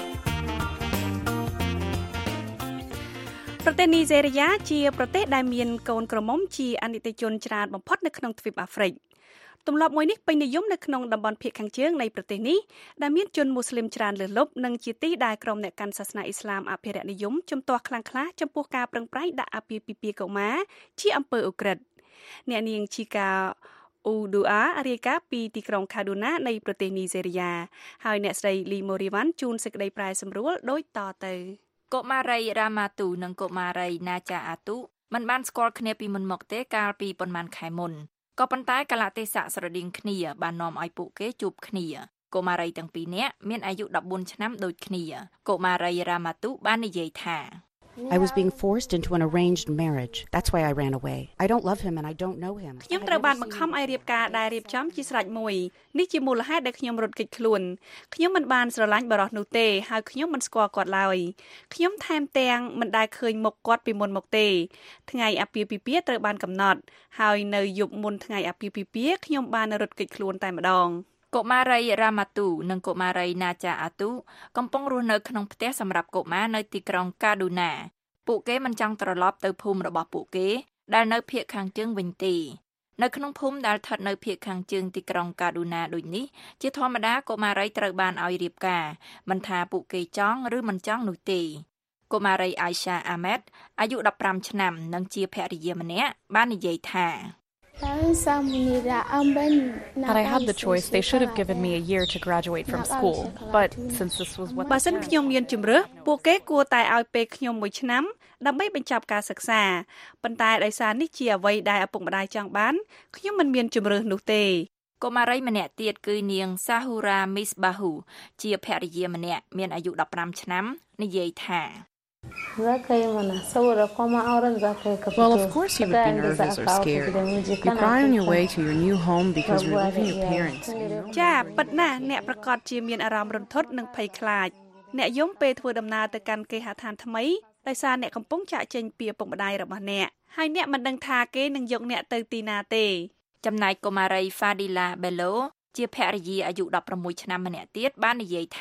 ប្រទេសនីហ្សេរីយ៉ាជាប្រទេសដែលមានកូនក្រមុំជាអនិច្ចជនច្រើនបំផុតនៅក្នុងទ្វីបអាហ្វ្រិកទម្លាប់មួយនេះពេញនិយមនៅក្នុងតំបន់ភាគខាងជើងនៃប្រទេសនេះដែលមានជនមូស្លីមច្រើនលើសលប់និងជាទីដែលក្រុមអ្នកកាន់សាសនាអ៊ីស្លាមអភិរក្សនិយមជំទាស់ខ្លាំងក្លាចំពោះការប្រឹងប្រែងដាក់អាពាហ៍ពិពាហ៍កុមារជាអំពើឧក្រិដ្ឋអ្នកនាងឈីកាអ៊ូឌូអារាយការណ៍ពីទីក្រុងខាឌូណានៃប្រទេសនីហ្សេរីយ៉ាហើយអ្នកស្រីលីម៉ូរីវ៉ាន់ជួនសេចក្តីប្រែសម្រួលដូចតទៅកុមារីរ៉ាម៉ាទូនិងកុមារីណាចាអាទូមិនបានស្គាល់គ្នាពីមុនមកទេកាលពីប៉ុន្មានខែមុនក៏ប៉ុន្តែកលៈទេសៈស្រដៀងគ្នាបាននាំឲ្យពួកគេជួបគ្នាកុមារីទាំងពីរនាក់មានអាយុដប់បួនឆ្នាំដូចគ្នាកុមារីរ៉ាម៉ាទូបាននិយាយថា I was being forced into an arranged marriage. That's why I ran away. I don't love him and I don't know him. ខ្ញុំត្រូវបានបង្ខំឲ្យរៀបការដែលរៀបចំជាស្រេចមួយនេះជាមូលហេតុដែលខ្ញុំរត់គេចខ្លួនខ្ញុំមិនបានស្រឡាញ់បរិសុទ្ធនោះទេហើយខ្ញុំមិនស្គាល់គាត់ឡើយខ្ញុំថែមទាំងមិនដែលឃើញមុខគាត់ពីមុនមកទេថ្ងៃអាពាហ៍ពិពាហ៍ត្រូវបានកំណត់ហើយនៅយប់មុនថ្ងៃអាពាហ៍ពិពាហ៍ខ្ញុំបានរត់គេចខ្លួនតែម្ដងកុមារីរ៉ាម៉ាទូនិងកុមារីណាចាអាទូកំពុងរស់នៅក្នុងផ្ទះសម្រាប់កុមារនៅទីក្រុងកាឌូណាពួកគេមិនចង់ត្រឡប់ទៅភូមិរបស់ពួកគេដែលនៅភាគខាងជើងវិញទេនៅក្នុងភូមិដែលស្ថិតនៅភាគខាងជើងទីក្រុងកាឌូណាដូចនេះជាធម្មតាកុមារីត្រូវបានឲ្យរៀបការមិនថាពួកគេចង់ឬមិនចង់នោះទេកុមារីអាយសាអាម៉េតអាយុដប់ប្រាំឆ្នាំនិងជាភរិយាម្នាក់បាននិយាយថា Had I had the choice, they should have given me a year to graduate from school. But since this was what បើសិនខ្ញុំមានជំរឿសពួកគេគួរតែឲ្យពេលខ្ញុំមួយឆ្នាំដើម្បីបញ្ចប់ការសិក្សាប៉ុន្តែដោយសារនេះជាអ្វីដែលឪពុកម្ដាយចង់បានខ្ញុំមិនមានជំរឿសនោះទេកុមារីម្នាក់ទៀតគឺនាងសាហូរ៉ាមីសបាហ៊ូជាភរិយាម្នាក់មានអាយុដប់ប្រាំឆ្នាំនិយាយថា Well, of course you would be nervous or scared. You cry on your way to your new home because you're leaving your parents. ចាប៉ិតណាស់អ្នកប្រកាសជាមានអារម្មណ៍រន្ធត់និងភ័យខ្លាចអ្នកយំពេលធ្វើដំណើរទៅកាន់គេហដ្ឋានថ្មីដោយសារអ្នកកំពុងចាក់ចេញពីឪពុកម្ដាយរបស់អ្នកហើយអ្នកមិនដឹងថាគេនឹងយកអ្នកទៅទីណាទេចំណែកកុមារីហ្វាឌីឡាបេឡូជាភរិយាអាយុដប់ប្រាំមួយឆ្នាំម្នាក់ទៀតបាននិយាយថា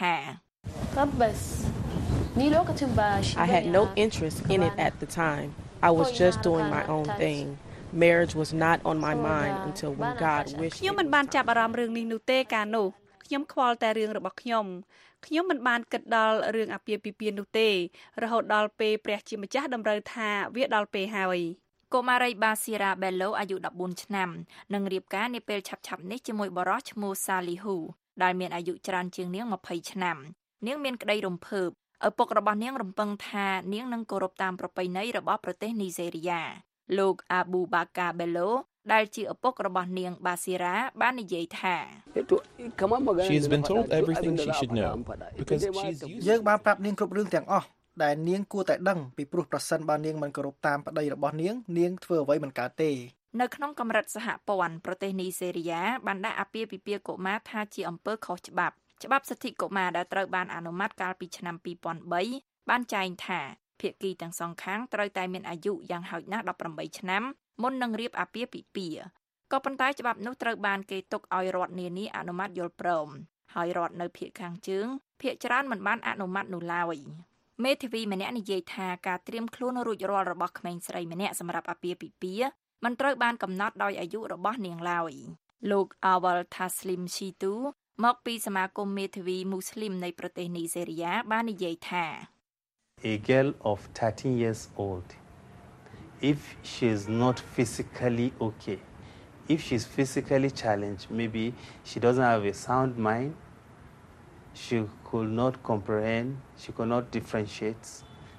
I had no interest in it at the time. I was just doing my own thing. Marriage was not on my mind until when God wished. ខ្ញុំមិនបានចាប់អារម្មណ៍រឿងនេះនោះទេកាលនោះខ្ញុំខ្វល់តែរឿងរបស់ខ្ញុំខ្ញុំមិនបានគិតដល់រឿងអាពាហ៍ពិពាហ៍នោះទេរហូតដល់ពេលព្រះជាម្ចាស់តម្រូវថាវាដល់ពេលហើយកុមារីបាស៊ីរ៉ាបេឡូអាយុដប់បួនឆ្នាំនឹងរៀបការនាពេលឆាប់ៗនេះជាមួយបរិសុទ្ធឈ្មោះសាលីហ៊ូដែលមានអាយុច្រើនជាងនាងម្ភៃឆ្នាំនាងមានក្តីរំភើបឪពុករបស់នាងរំពឹងថានាងនឹងគោរពតាមប្រពៃណីរបស់ប្រទេសនីហ្សេរីយ៉ាលោកអាប៊ូបាកាបេឡូដែលជាឪពុករបស់នាងបាស៊ីរ៉ាបាននិយាយថា She has been told everything she should know because she's used យើងបានប្រាប់នាងគ្រប់រឿងទាំងអស់ដែលនាងគួរតែដឹងពីព្រោះប្រសិនបើនាងមិនគោរពតាមប្តីរបស់នាងនាងធ្វើអ្វីមិនកើតទេនៅក្នុងកម្រិតសហព័ន្ធប្រទេសនីហ្សេរីយ៉ាបានដាក់អាពាហ៍ពិពាហ៍កុមារថាជាអំពើខុសច្បាប់ច្បាប់សិទ្ធិកុមារដែលត្រូវបានអនុម័តកាលពីឆ្នាំពីរពាន់បីបានចែងថាភាគីទាំងសងខាងត្រូវតែមានអាយុយ៉ាងហោចណាស់ដប់ប្រាំបីឆ្នាំមុននឹងរៀបអាពាហ៍ពិពាហ៍ក៏ប៉ុន្តែច្បាប់នោះត្រូវបានគេទុកឲ្យរដ្ឋនានាអនុម័តយល់ព្រមហើយរដ្ឋនៅភាគខាងជើងភាគច្រើនមិនបានអនុម័តនោះឡើយមេធាវីម្នាក់និយាយថាការត្រៀមខ្លួនរួចរាល់របស់ក្មេងស្រីម្នាក់សម្រាប់អាពាហ៍ពិពាហ៍មិនត្រូវបានកំណត់ដោយអាយុរបស់នាងឡើយលោកអាវ៉ាល់ថាស្លីមស៊ីទូមកពីសមាគមមេធាវីមូស្លីមនៃប្រទេសនីហ្សេរីយ៉ាបាននិយាយថា A girl of thirteen years old if she is not physically okay if she is physically challenged maybe she doesn't have a sound mind she could not comprehend she could not differentiate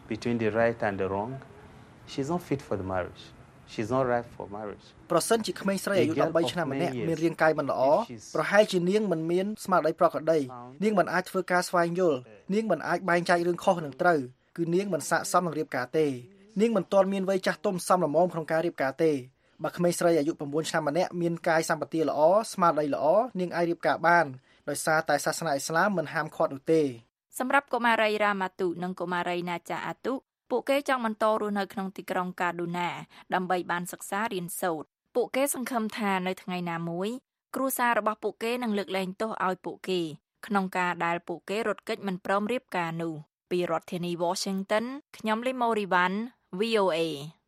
between the right and the wrong, she's not fit for the marriage. She's not right for marriage. ប្រសិនជាក្មេងស្រីអាយុ13ឆ្នាំម្នាក់មានរាងកាយមិនល្អប្រហែលជានាងមិនមានស្មារតីប្រក្រតីនាងមិនអាចធ្វើការស្វែងយល់នាងមិនអាចបែងចែករឿងខុសនិងត្រូវគឺនាងមិនស័ក្តិសមនឹងរៀបការទេនាងមិនទាន់មានវ័យចាស់ទុំសមល្មមក្នុងការរៀបការទេបើក្មេងស្រីអាយុ9ឆ្នាំម្នាក់មានកាយសម្បទាល្អស្មារតីល្អនាងអាចរៀបការបានដោយសារតែសាសនាអ៊ីស្លាមមិនហាមឃាត់នោះទេសម្រាប់កុមារីរ៉ាម៉ាទូនិងកុមារីណាចាអាទូពួកគេចង់បន្តរស់នៅក្នុងទីក្រុងកាឌូណាដើម្បីបានសិក្សារៀនសូត្រពួកគេសង្ឃឹមថានៅថ្ងៃណាមួយគ្រួសាររបស់ពួកគេនឹងលើកលែងទោសឲ្យពួកគេក្នុងការដែលពួកគេរត់គេចមិនព្រមរៀបការនោះពីរដ្ឋធានី Washington ខ្ញុំលីម៉ូរីវ៉ាន់ វី អូ เอ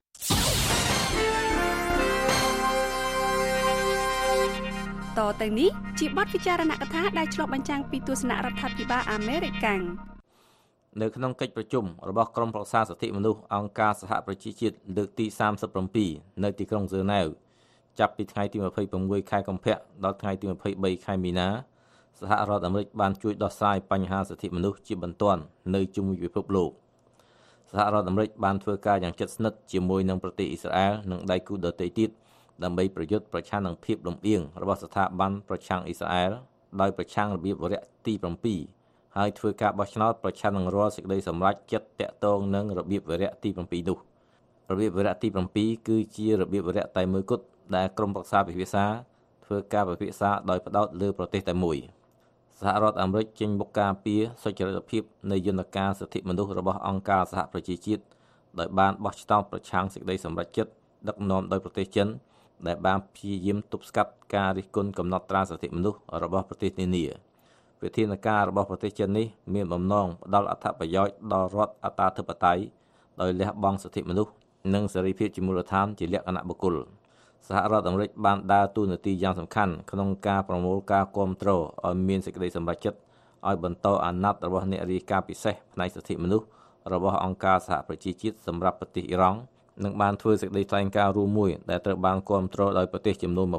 តទៅនេះជាបទពិចារណកថាដែលឆ្លុះបញ្ចាំងពីទស្សនៈរដ្ឋាភិបាលអាមេរិកនៅក្នុងកិច្ចប្រជុំរបស់ក្រុមប្រឹក្សាសិទ្ធិមនុស្សអង្គការសហប្រជាជាតិលើកទីសាមសិបเจ็ดនៅទីក្រុងហ្សឺណែវចាប់ពីថ្ងៃទី26ខែកុម្ភៈដល់ថ្ងៃទី23ខែមីនាសហរដ្ឋអាមេរិកបានជួយដោះស្រាយបញ្ហាសិទ្ធិមនុស្សជាបន្ទាន់នៅជុំវិញពិភពលោកសហរដ្ឋអាមេរិកបានធ្វើការយ៉ាងជិតស្និទ្ធជាមួយនឹងប្រទេសអ៊ីស្រាអែលនិងដៃគូដទៃទៀតដើម្បីប្រយុទ្ធប្រឆាំងនឹងភាពលំអៀងរបស់ស្ថាប័នប្រឆាំងអ៊ីស្រាអែលដោយប្រឆាំងរបៀបវរៈទី7ហើយធ្វើការបោះឆ្នោតប្រឆាំងនឹងរាល់សេចក្តីសម្រេចចិត្តតាក់ទងនឹងរបៀបវរៈទី7នោះរបៀបវរៈទី7គឺជារបៀបវរៈតែមួយគត់ដែលក្រុមប្រឹក្សាពិភាក្សាធ្វើការពិភាក្សាដោយផ្ដោតលើប្រទេសតែមួយសហរដ្ឋអាមេរិកចេញមុខការពារសុចរិតភាពនៃយន្តការសិទ្ធិមនុស្សរបស់អង្គការសហប្រជាជាតិដោយបានបោះឆ្នោតប្រឆាំងសេចក្តីសម្រេចចិត្តដឹកនាំដោយប្រទេសចិនដែលបានព្យាយាមទប់ស្កាត់ការរិះគន់កំណត់ត្រាសិទ្ធិមនុស្សរបស់ប្រទេសនានាវិធានការរបស់ប្រទេសចិននេះមានបំណងផ្ដល់អត្ថប្រយោជន៍ដល់រដ្ឋអត្តាធិបតេយ្យដោយលះបង់សិទ្ធិមនុស្សនិងសេរីភាពជាមូលដ្ឋានជាលក្ខណៈបុគ្គលសហរដ្ឋអាមេរិកបានដើរតួនាទីយ៉ាងសំខាន់ក្នុងការប្រមូលការគាំទ្រឲ្យមានសេចក្តីសម្រេចចិត្តឲ្យបន្តអាណត្តិរបស់អ្នករាយការណ៍ពិសេសផ្នែកសិទ្ធិមនុស្សរបស់អង្គការសហប្រជាជាតិសម្រាប់ប្រទេសអ៊ីរ៉ង់និងបានធ្វើសេចក្តីថ្លែងការណ៍រួមមួយដែលត្រូវបានគាំទ្រដោយប្រទេសចំនួន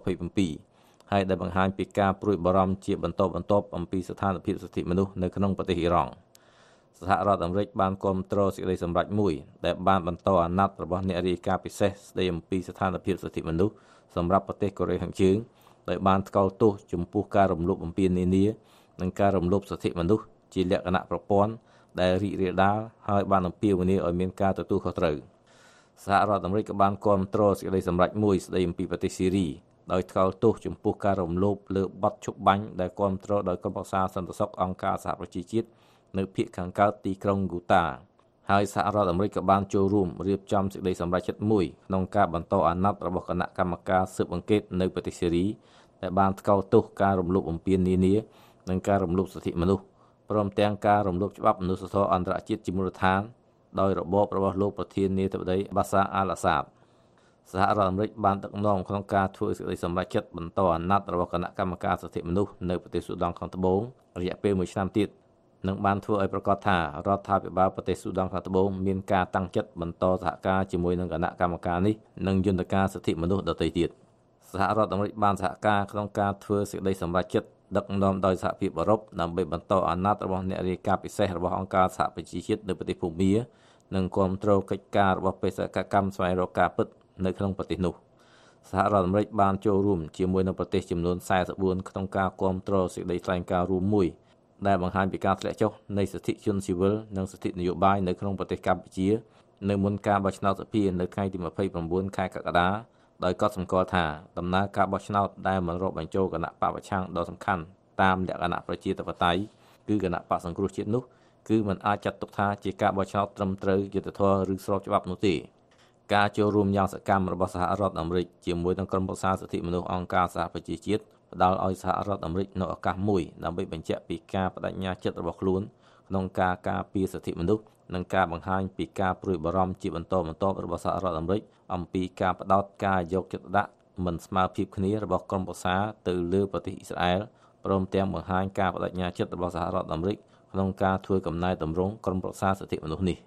27ហើយដែលបង្ហាញពីការព្រួយបារម្ភជាបន្តបន្ទាប់អំពីស្ថានភាពសិទ្ធិមនុស្សនៅក្នុងប្រទេសអ៊ីរ៉ង់សហរដ្ឋអាមេរិកបានគាំទ្រសេចក្តីសម្រេចមួយដែលបានបន្តអាណត្តិរបស់អ្នករាយការណ៍ពិសេសស្តីអំពីស្ថានភាពសិទ្ធិមនុស្សសម្រាប់ប្រទេសកូរ៉េខាងជើងដោយបានថ្កោលទោសចំពោះការរំលោភបំពាននានានិងការរំលោភសិទ្ធិមនុស្សជាលក្ខណៈប្រព័ន្ធដែលរីករាលដាលហើយបានអំពាវនាវឲ្យមានការទទួលខុសត្រូវសហរដ្ឋអាមេរិកក៏បានគាំទ្រសេចក្តីសម្រេចមួយស្តីអំពីប្រទេសស៊ីរីដោយថ្កោលទោសចំពោះការរំលោភលើបទឈប់បាញ់ដែលគាំទ្រដោយក្រុមប្រឹក្សាសន្តិសុខអង្គការសហប្រជាជាតិនៅភាគខាងកើតទីក្រុងហ្គូតាហើយសហរដ្ឋអាមេរិកក៏បានចូលរួមរៀបចំសេចក្តីសម្រេចចិត្តមួយក្នុងការបន្តអាណត្តិរបស់គណៈកម្មការស៊ើបអង្កេតនៅប្រទេសស៊ីរីដែលបានថ្កោលទោសការរំលោភបំពាននានានិងការរំលោភសិទ្ធិមនុស្សព្រមទាំងការរំលោភច្បាប់មនុស្សធម៌អន្តរជាតិជាមូលដ្ឋានដោយរបបរបស់លោកប្រធានាធិបតីបាសាអាល់អាសាដសហរដ្ឋអាមេរិកបានដឹកនាំក្នុងការធ្វើសេចក្តីសម្រេចចិត្តបន្តអាណត្តិរបស់គណៈកម្មការសិទ្ធិមនុស្សនៅប្រទេសស៊ូដង់ខាងត្បូងរយៈពេលមួយឆ្នាំទៀតនិងបានធ្វើឲ្យប្រកាសថារដ្ឋាភិបាលប្រទេសស៊ូដង់ខាងត្បូងមានការតាំងចិត្តបន្តសហការជាមួយនឹងគណៈកម្មការនេះនិងយន្តការសិទ្ធិមនុស្សដទៃទៀតសហរដ្ឋអាមេរិកបានសហការក្នុងការធ្វើសេចក្តីសម្រេចចិត្តដឹកនាំដោយសហភាពអឺរ៉ុបដើម្បីបន្តអាណត្តិរបស់អ្នករាយការណ៍ពិសេសរបស់អង្គការសហប្រជាជាតិនៅប្រទេសភូមានិងគាំទ្រកិច្ចការរបស់បេសកកម្មស្វែងរកការពិតនៅក្នុងប្រទេសនោះសហរដ្ឋអាមេរិកបានចូលរួមជាមួយនឹងប្រទេសចំនួនสี่สิบสี่ក្នុងការគាំទ្រសេចក្តីថ្លែងការណ៍រួមមួយដែលបង្ហាញពីការធ្លាក់ចុះនៃសិទ្ធិជនស៊ីវិលនិងសិទ្ធិនយោបាយនៅក្នុងប្រទេសកម្ពុជានៅមុនការបោះឆ្នោតសភានៅថ្ងៃទី29ខែកក្កដាដោយកត់សម្គាល់ថាដំណើរការបោះឆ្នោតដែលមិនរាប់បញ្ចូលគណៈបកប្រឆាំងដ៏សំខាន់តាមលក្ខណៈប្រជាធិបតេយ្យគឺគណៈបកសង្គ្រោះជាតិនោះគឺមិនអាចចាត់ទុកថាជាការបោះឆ្នោតត្រឹមត្រូវយុត្តិធម៌ឬស្របច្បាប់នោះទេការចូលរួមយ៉ាងសកម្មរបស់សហរដ្ឋអាមេរិកជាមួយនឹងក្រុមប្រឹក្សាសិទ្ធិមនុស្សអង្គការសហប្រជាជាតិផ្ដល់ឲ្យសហរដ្ឋអាមេរិកនូវឱកាសមួយដើម្បីបញ្ជាក់ពីការបដិញ្ញាចិត្តរបស់ខ្លួនក្នុងការការពារសិទ្ធិមនុស្សនិងការបង្ហាញពីការព្រួយបារម្ភជាបន្តបន្ទាប់របស់សហរដ្ឋអាមេរិកអំពីការផ្ដោតការយកចិត្តទុកដាក់មិនស្មើភាពគ្នារបស់ក្រុមប្រឹក្សាទៅលើប្រទេសអ៊ីស្រាអែលព្រមទាំងបង្ហាញការបដិញ្ញាចិត្តរបស់សហរដ្ឋអាមេរិកក្នុងការធ្វើកំណែតម្រង់ក្រុមប្រឹក្សាសិទ្ធិមនុស្សនេះ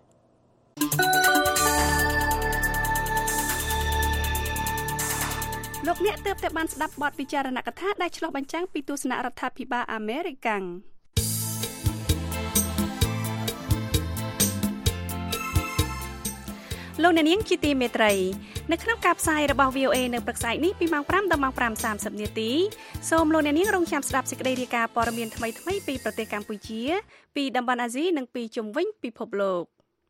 លោកអ្នកទើបតែបានស្ដាប់បទពិចារណកថាដែលឆ្លុះបញ្ចាំងពីទស្សនៈរដ្ឋាភិបាលអាមេរិក។លោកអ្នកនាងជាទីមេត្រីនៅក្នុងការផ្សាយរបស់ វី អូ เอ នៅព្រឹកស្អែកនេះពីម៉ោង5ដល់ម៉ោង5:សាមសិបនាទីសូមលោកអ្នកនាងរងចាំស្ដាប់សេចក្តីរាយការណ៍ព័ត៌មានថ្មីៗពីប្រទេសកម្ពុជាពីតំបន់អាស៊ីនិងពីជុំវិញពិភពលោក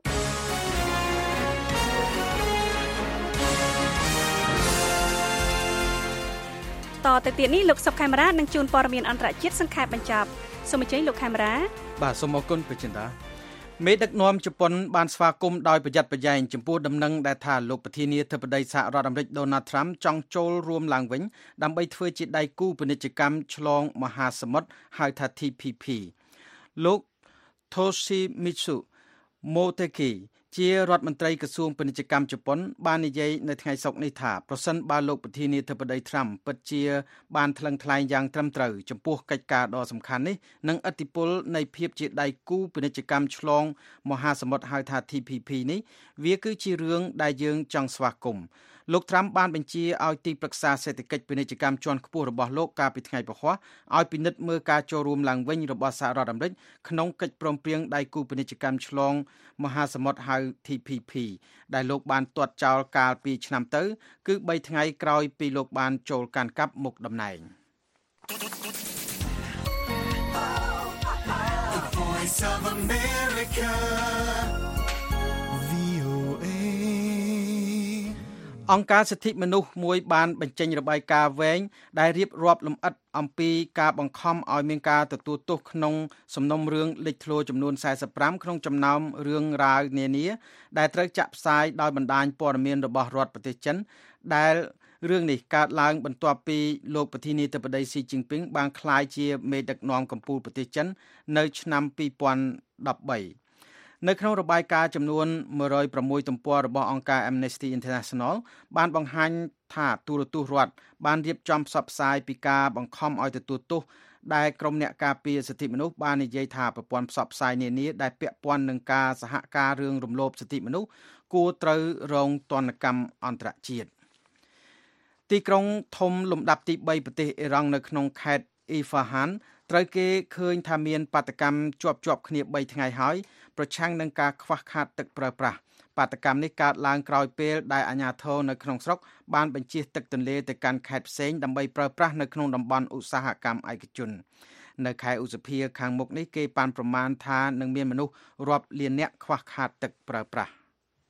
តទៅទៀតនេះលោកសុកខេមរានឹងជួនព័ត៌មានអន្តរជាតិសង្ខេបបញ្ចប់សូមអញ្ជើញលោកខេមរាបាទសូមអរគុណប្រជិនតាមេដឹកនាំជប៉ុនបានស្វាគមន៍ដោយប្រយ័ត្នប្រយែងចំពោះដំណឹងដែលថាលោកប្រធានាធិបតីសហរដ្ឋអាមេរិក Donald Trump ចង់ចូលរួមឡើងវិញដើម្បីធ្វើជាដៃគូពាណិជ្ជកម្មឆ្លងមហាសមុទ្រហៅថា T P P លោក Toshimitsu Motegi ជារដ្ឋមន្ត្រីក្រសួងពាណិជ្ជកម្មជប៉ុនបាននិយាយនៅថ្ងៃសុក្រនេះថាប្រសិនបើលោកប្រធានាធិបតី Trump ពិតជាបានថ្លឹងថ្លែងយ៉ាងត្រឹមត្រូវចំពោះកិច្ចការដ៏សំខាន់នេះនិងឥទ្ធិពលនៃភាពជាដៃគូពាណិជ្ជកម្មឆ្លងមហាសមុទ្រហៅថា T P P នេះវាគឺជារឿងដែលយើងចង់ស្វាគមន៍លោក Trump បានបញ្ជាឲ្យទីប្រឹក្សាសេដ្ឋកិច្ចពាណិជ្ជកម្មជាន់ខ្ពស់របស់លោកកាលពីថ្ងៃពហុឲ្យពិនិត្យមើលការចូលរួមឡើងវិញរបស់សហរដ្ឋអាមេរិកក្នុងកិច្ចព្រមព្រៀងដៃគូពាណិជ្ជកម្មឆ្លងមហាសមុទ្រហៅ T P P ដែលលោកបានទាត់ចោលកាលពីឆ្នាំទៅគឺបីថ្ងៃក្រោយពីលោកបានចូលកាន់កាប់មុខតំណែងអង្គការសិទ្ធិមនុស្សមួយបានបញ្ចេញរបាយការណ៍វែងដែលរៀបរាប់លម្អិតអំពីការបង្ខំឲ្យមានការទទួលទោសក្នុងសំណុំរឿងលេចធ្លោចំនួនสี่สิบห้าក្នុងចំណោមរឿងរ៉ាវនានាដែលត្រូវចាក់ផ្សាយដោយបណ្ដាញព័ត៌មានរបស់រដ្ឋប្រទេសចិនដែលរឿងនេះកើតឡើងបន្ទាប់ពីលោកប្រធានាធិបតីស៊ីជីនពីងបានក្លាយជាមេដឹកនាំកម្ពុជាប្រទេសចិននៅឆ្នាំពីរពាន់ដប់បីនៅក្នុងរបាយការណ៍ចំនួនmột trăm sáuទំព័ររបស់អង្គការ Amnesty International បានបង្ហាញថាទូរទស្សន៍រដ្ឋបានរៀបចំផ្សព្វផ្សាយពីការបង្ខំឲ្យទទួលទោសដែលក្រុមអ្នកការពារសិទ្ធិមនុស្សបាននិយាយថាប្រព័ន្ធផ្សព្វផ្សាយនានាដែលពាក់ព័ន្ធនឹងការសហការរឿងរំលោភសិទ្ធិមនុស្សគួរត្រូវរងទណ្ឌកម្មអន្តរជាតិទីក្រុងធំលំដាប់ទីបីប្រទេសអ៊ីរ៉ង់នៅក្នុងខេត្តអ៊ីហ្វាហានត្រូវគេឃើញថាមានបាតកម្មជាប់ជាប់គ្នាបីថ្ងៃហើយប្រឆាំងនឹងការខ្វះខាតទឹកប្រើប្រាស់បាតកម្មនេះកើតឡើងក្រោយពេលដែលអាជ្ញាធរនៅក្នុងស្រុកបានបញ្ជិះទឹកទន្លេទៅកាន់ខេត្តផ្សេងដើម្បីប្រើប្រាស់នៅក្នុងតំបន់ឧស្សាហកម្មឯកជននៅខែឧសភាខាងមុខនេះគេបានប្រមាណថានឹងមានមនុស្សរាប់លាននាក់ខ្វះខាតទឹកប្រើប្រាស់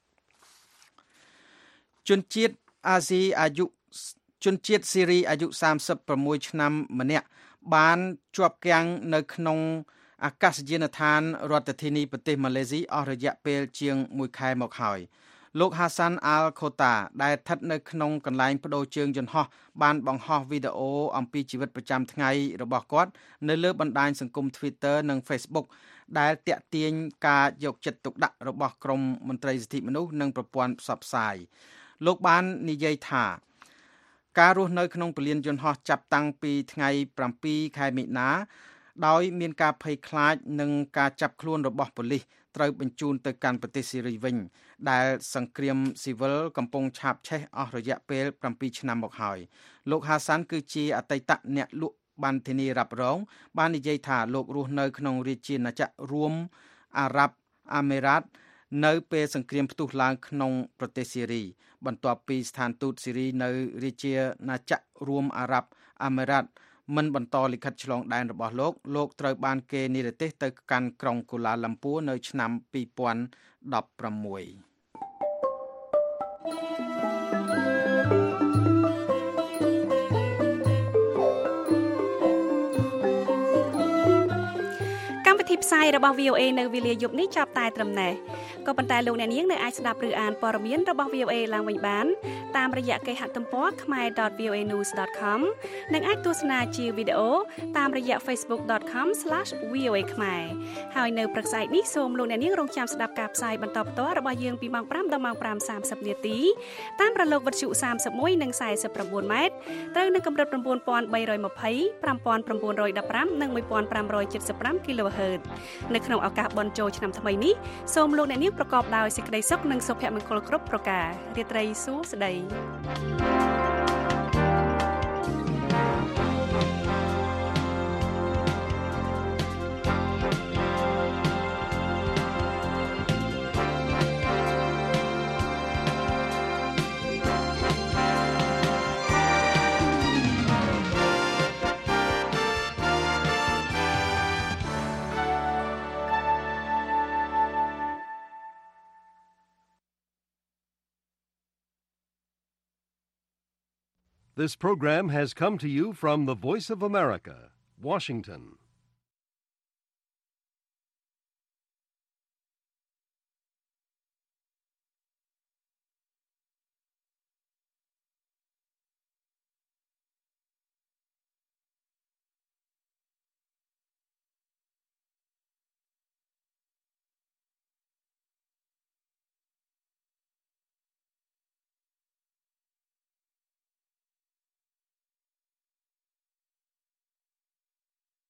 ជនជាតិអាស៊ីអាយុជនជាតិស៊ីរីអាយុសាមសិបប្រាំមួយឆ្នាំម្នាក់បានជាប់គាំងនៅក្នុងអាកាសយានដ្ឋានរដ្ឋធានីប្រទេសម៉ាឡេស៊ីអស់រយៈពេលជាងមួយខែមកហើយលោកហាសាន់អាល់ខូតាដែលស្ថិតនៅក្នុងកន្លែងបដូរជើងយន្តហោះបានបង្ហោះវីដេអូអំពីជីវិតប្រចាំថ្ងៃរបស់គាត់នៅលើបណ្ដាញសង្គម Twitter និង Facebook ដែលទាក់ទាញការយកចិត្តទុកដាក់របស់ក្រមមន្ត្រីសិទ្ធិមនុស្សនិងប្រព័ន្ធផ្សព្វផ្សាយលោកបាននិយាយថាការរស់នៅក្នុងពលានយន្តហោះចាប់តាំងពីថ្ងៃប្រាំពីរខែមិនិនាដោយមានការភ័យខ្លាចនឹងការចាប់ខ្លួនរបស់ប៉ូលីសត្រូវបញ្ជូនទៅកាន់ប្រទេសស៊ីរីវិញដែលសង្គ្រាមស៊ីវិលកំពុងឆាបឆេះអស់រយៈពេលប្រាំពីរឆ្នាំមកហើយលោកហាសាន់គឺជាអតីតអ្នកលក់បានធានារ៉ាប់រងបាននិយាយថាលោករស់នៅក្នុងរាជាណាចក្ររួមអារ៉ាប់អាមេរ៉ាតនៅពេលសង្គ្រាមផ្ទុះឡើងក្នុងប្រទេសស៊ីរីបន្ទាប់ពីស្ថានទូតស៊ីរីនៅរាជាណាចក្ររួមអារ៉ាប់អាមេរ៉ាតមិនបន្តលិខិតឆ្លងដែនរបស់លោកលោកត្រូវបានគេនិរទេសទៅកាន់ក្រុងកូឡាឡាំពួរនៅឆ្នាំពីរពាន់ដប់ប្រាំមួយកម្មវិធីផ្សាយរបស់ វី អូ เอ នៅវេលាយប់នេះចាប់តែត្រឹមនេះក៏ប៉ុន្តែលោកអ្នកនាងនៅអាចស្ដាប់ឬអានព័ត៌មានរបស់ វី អូ เอ ឡើងវិញបានតាមរយៈគេហទំព័រ khmer dot v o a news dot com និងអាចទស្សនាជាវីដេអូតាមរយៈ facebook dot com slash v o a khmer ហើយនៅព្រឹកស្អែកនេះសូមលោកអ្នកនាងរងចាំស្ដាប់ការផ្សាយបន្តផ្ទាល់របស់យើងពីម៉ោងប្រាំដល់ម៉ោងប្រាំសាមសិបនាទីតាមរលកវិទ្យុសាមសិបមួយនិងสี่สิบเก้าម៉ែត្រត្រូវនៅកម្រិតchín nghìn ba trăm hai mươi 5915 និងmột nghìn năm trăm七十ห้า kHz នៅក្នុងឱកាសបុណ្យចូលឆ្នាំថ្មីនេះសូមលោកអ្នកនាងប្រកបដោយសេចក្តីសុខនិងសុភមង្គលគ្រប់ប្រការរាត្រីសួស្តី This program has come to you from the Voice of America, Washington.